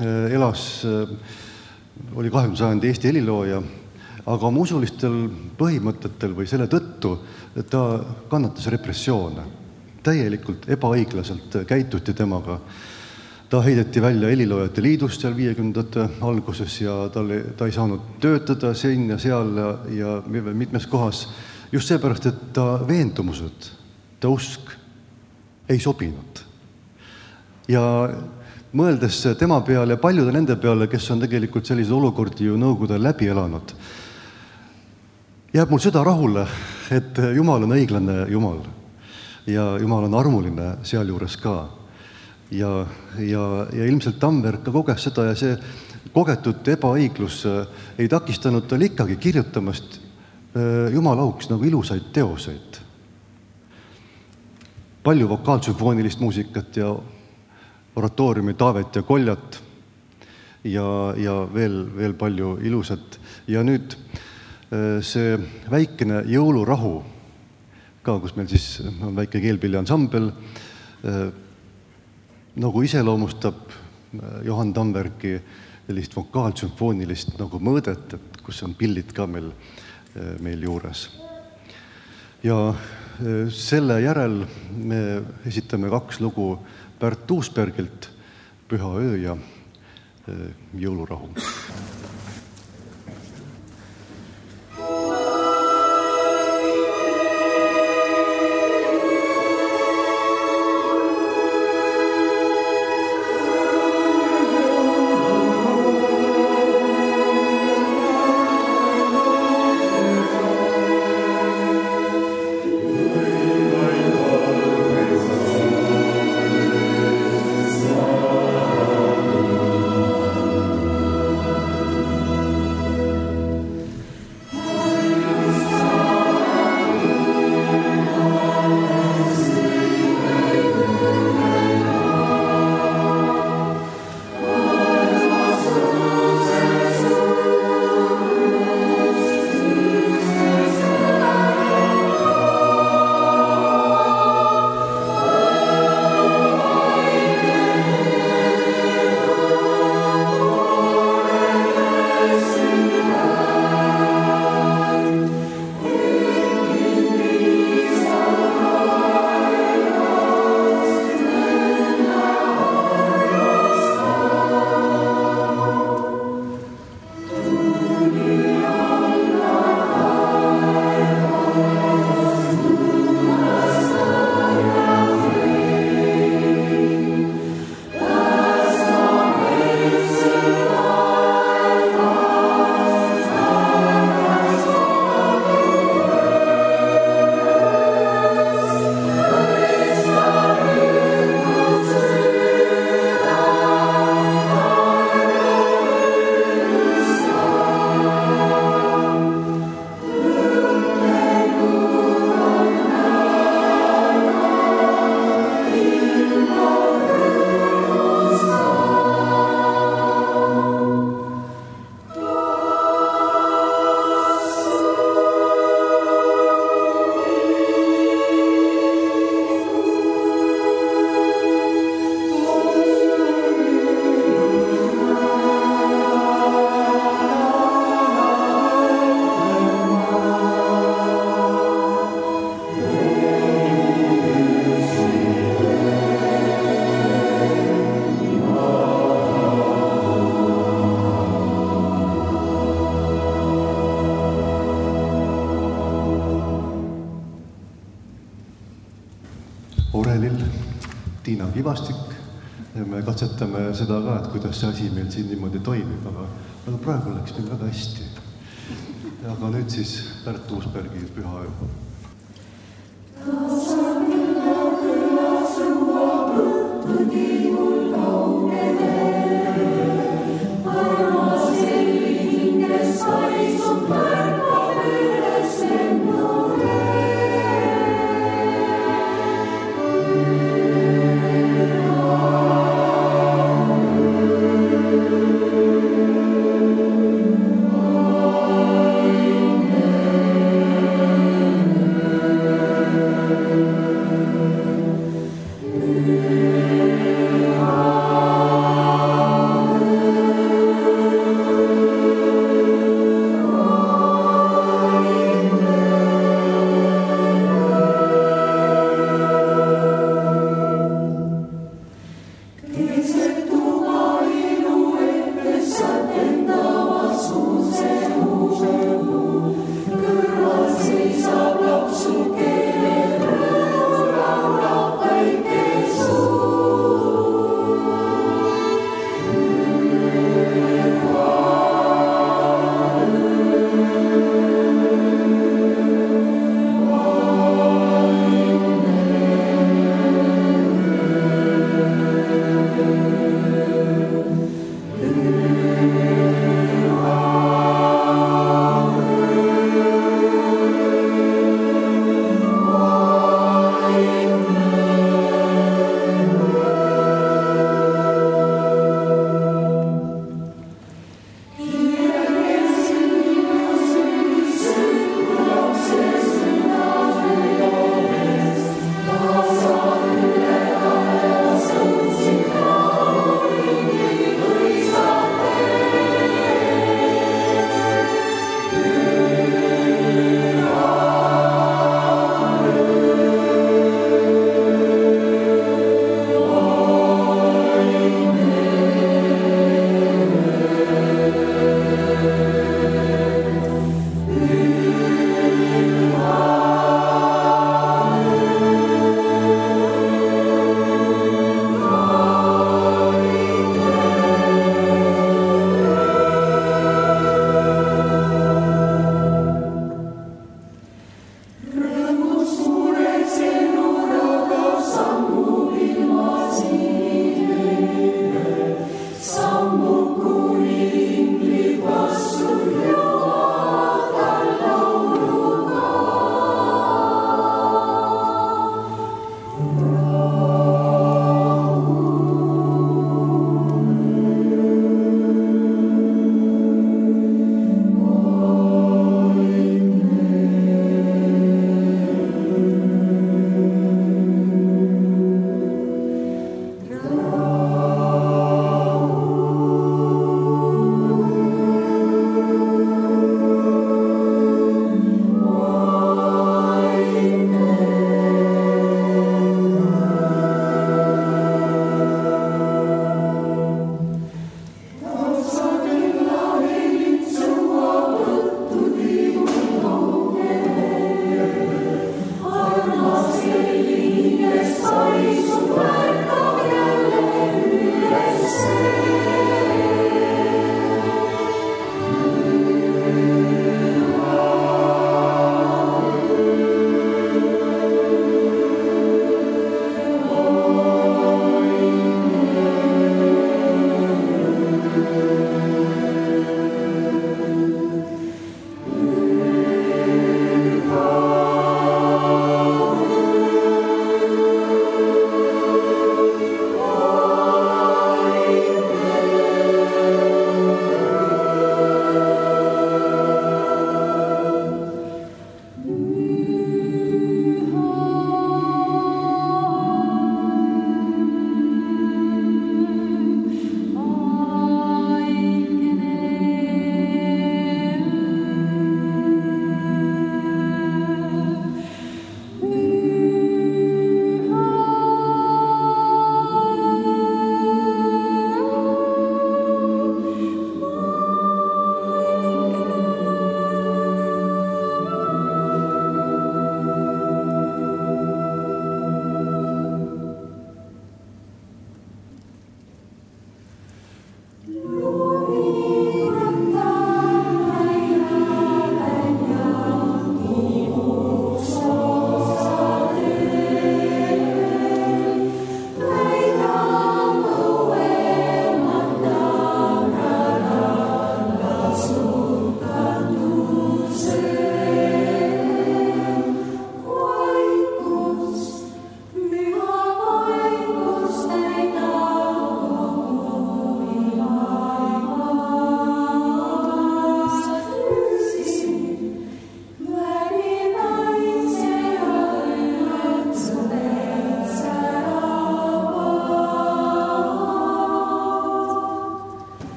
oli 20. sajandi Eesti helilooja, aga oma usulistel põhimõtetel või selle tõttu ta kannatas repressioone. Täielikult ebaõiglaselt käituti temaga. Ta heideti välja heliloojate liidust seal 50. alguses ja ta ei saanud töötada siin ja seal ja mitmes kohas. Just seepärast, et ta veendumused, ta usk ei sobinud. Ja mõeldes tema peale ja paljude nende peale, kes on tegelikult sellised olukordi ju Nõukogude läbi elanud, jääb mul süda rahule, et Jumal on õiglane Jumal ja Jumal on armuline sealjuures ka. Ja ilmselt Tamberg ka koges seda ja see kogetud ebaõiglus ei takistanud tal ikkagi kirjutamast Jumala auks nagu ilusaid teoseid. Palju vokaalsümfoonilist muusikat ja oratooriumi Taavet ja Koljat ja veel palju ilusat. Ja nüüd see väikene jõulurahu, ka kus meil siis on väike keelpilliansambel, nagu iseloomustab Johan Tambergi sellist vokaalsümfoonilist nagu mõõdet, et kus on pillid ka meil juures. Ja selle järel me esitame 2 lugu Pärt Uusbergilt, Püha öö ja Jõulurahu. Orelil Tiina Kivastik. Me katsetame seda ka, et kuidas see asi meil siin niimoodi toimib, aga praegu läks meil väga hästi. Aga nüüd siis Pärt Uusbergi Püha öö.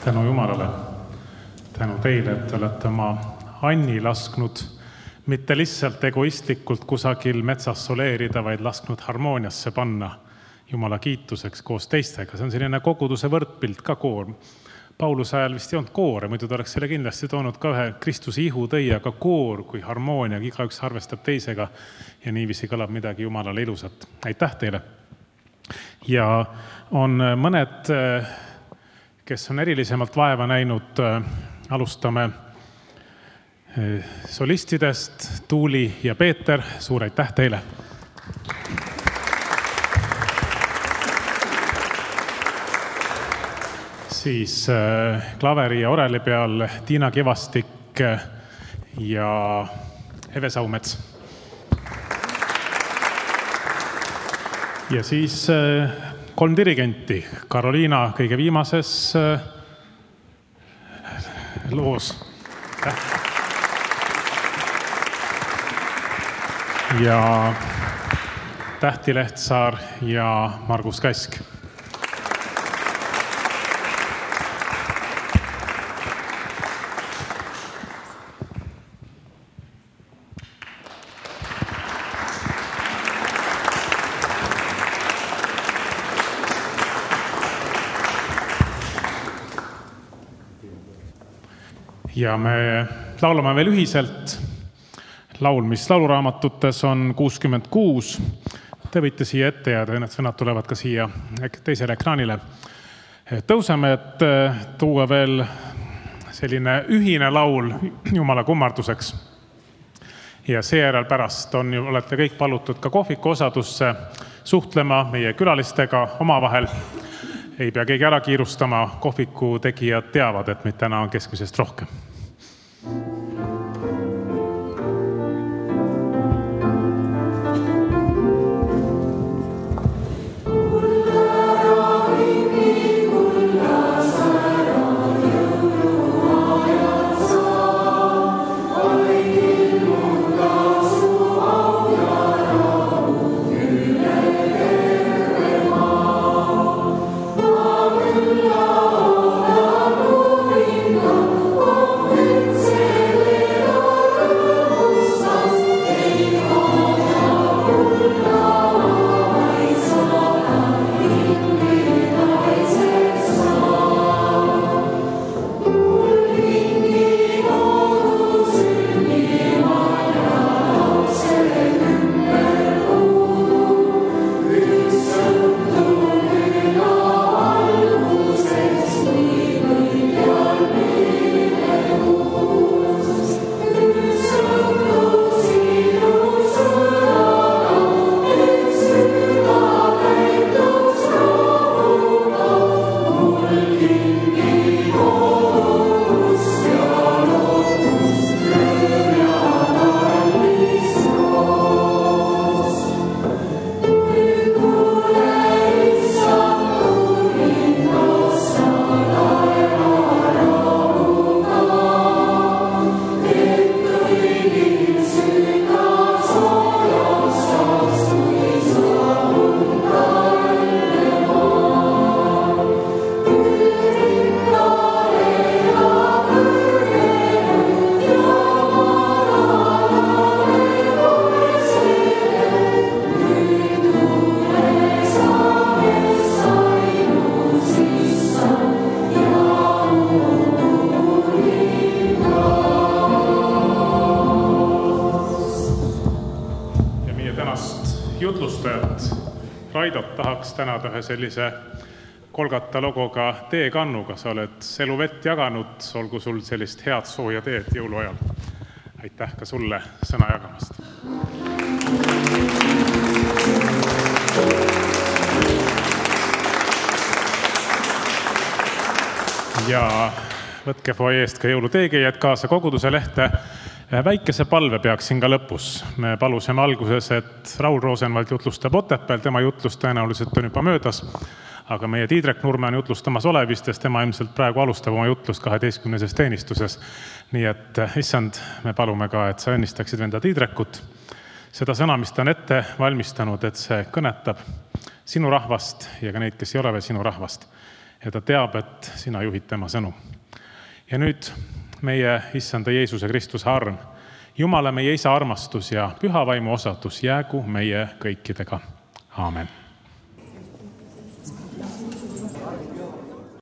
tänu Jumalale, tänu teile, et te olete oma Anni lasknud mitte lihtsalt egoistlikult kusagil metsas soleerida, vaid lasknud harmooniasse panna Jumala kiituseks koos teistega. See on selline koguduse võrdpilt ka koor. Pauluse ajal vist ei olnud koore, muidu ta oleks selle kindlasti toonud ka ühe Kristuse ihu tõi, aga koor kui harmoonia, igaüks arvestab teisega ja niiviisi kõlab midagi Jumalale ilusat. Aitäh teile! Ja on mõned, kes on erilisemalt vaeva näinud, alustame solistidest, Tuuli ja Peeter, suur aitäh teile! Siis klaveri ja oreli peal Tiina Kivastik ja Eve Saumets. Ja siis 3 dirigenti, Karoliina kõige viimases loos. Ja Tähti Lehtsaar ja Margus Käsk. Ja me laulame veel ühiselt laul, mis lauluraamatutes on 66. Te võite siia ette jääda, need sõnad tulevad ka siia teisele ekraanile. Tõuseme, et tuua veel selline ühine laul Jumala kummarduseks. Ja seejärel pärast olete kõik palutud ka kohviku osadusse suhtlema meie külalistega omavahel. Ei pea keegi ära kiirustama, kohviku tegijad teavad, et meid täna on keskmisest rohkem. Tänada ühe sellise Kolgata logoga teekannuga. Sa oled elu vett jaganud, olgu sul sellist head sooja teed jõuluajal. Aitäh ka sulle sõna jagamast. Ja võtke foajeest ka jõuluteegeijad kaasa koguduse lehte. Väikese palve peaksin ka lõpus. Me palusime alguses, et Raul Rosenvald jutlustab Otepääl, tema jutlus tõenäoliselt on juba möödas, aga meie Tiidrek Nurme on jutlustamas Olevistest, tema ilmselt praegu alustab oma jutlust 12. teenistuses. Nii et, issand, me palume ka, et sa õnnistaksid venda Tiidrekut. Seda sõna, mis ta on ette valmistanud, et see kõnetab sinu rahvast ja ka neid, kes ei ole veel sinu rahvast. ja ta teab, et sina juhid tema sõnu. Ja nüüd meie Issanda Jeesuse Kristuse arm, Jumala meie Isa armastus ja püha vaimu osadus jäägu meie kõikidega. Aamen.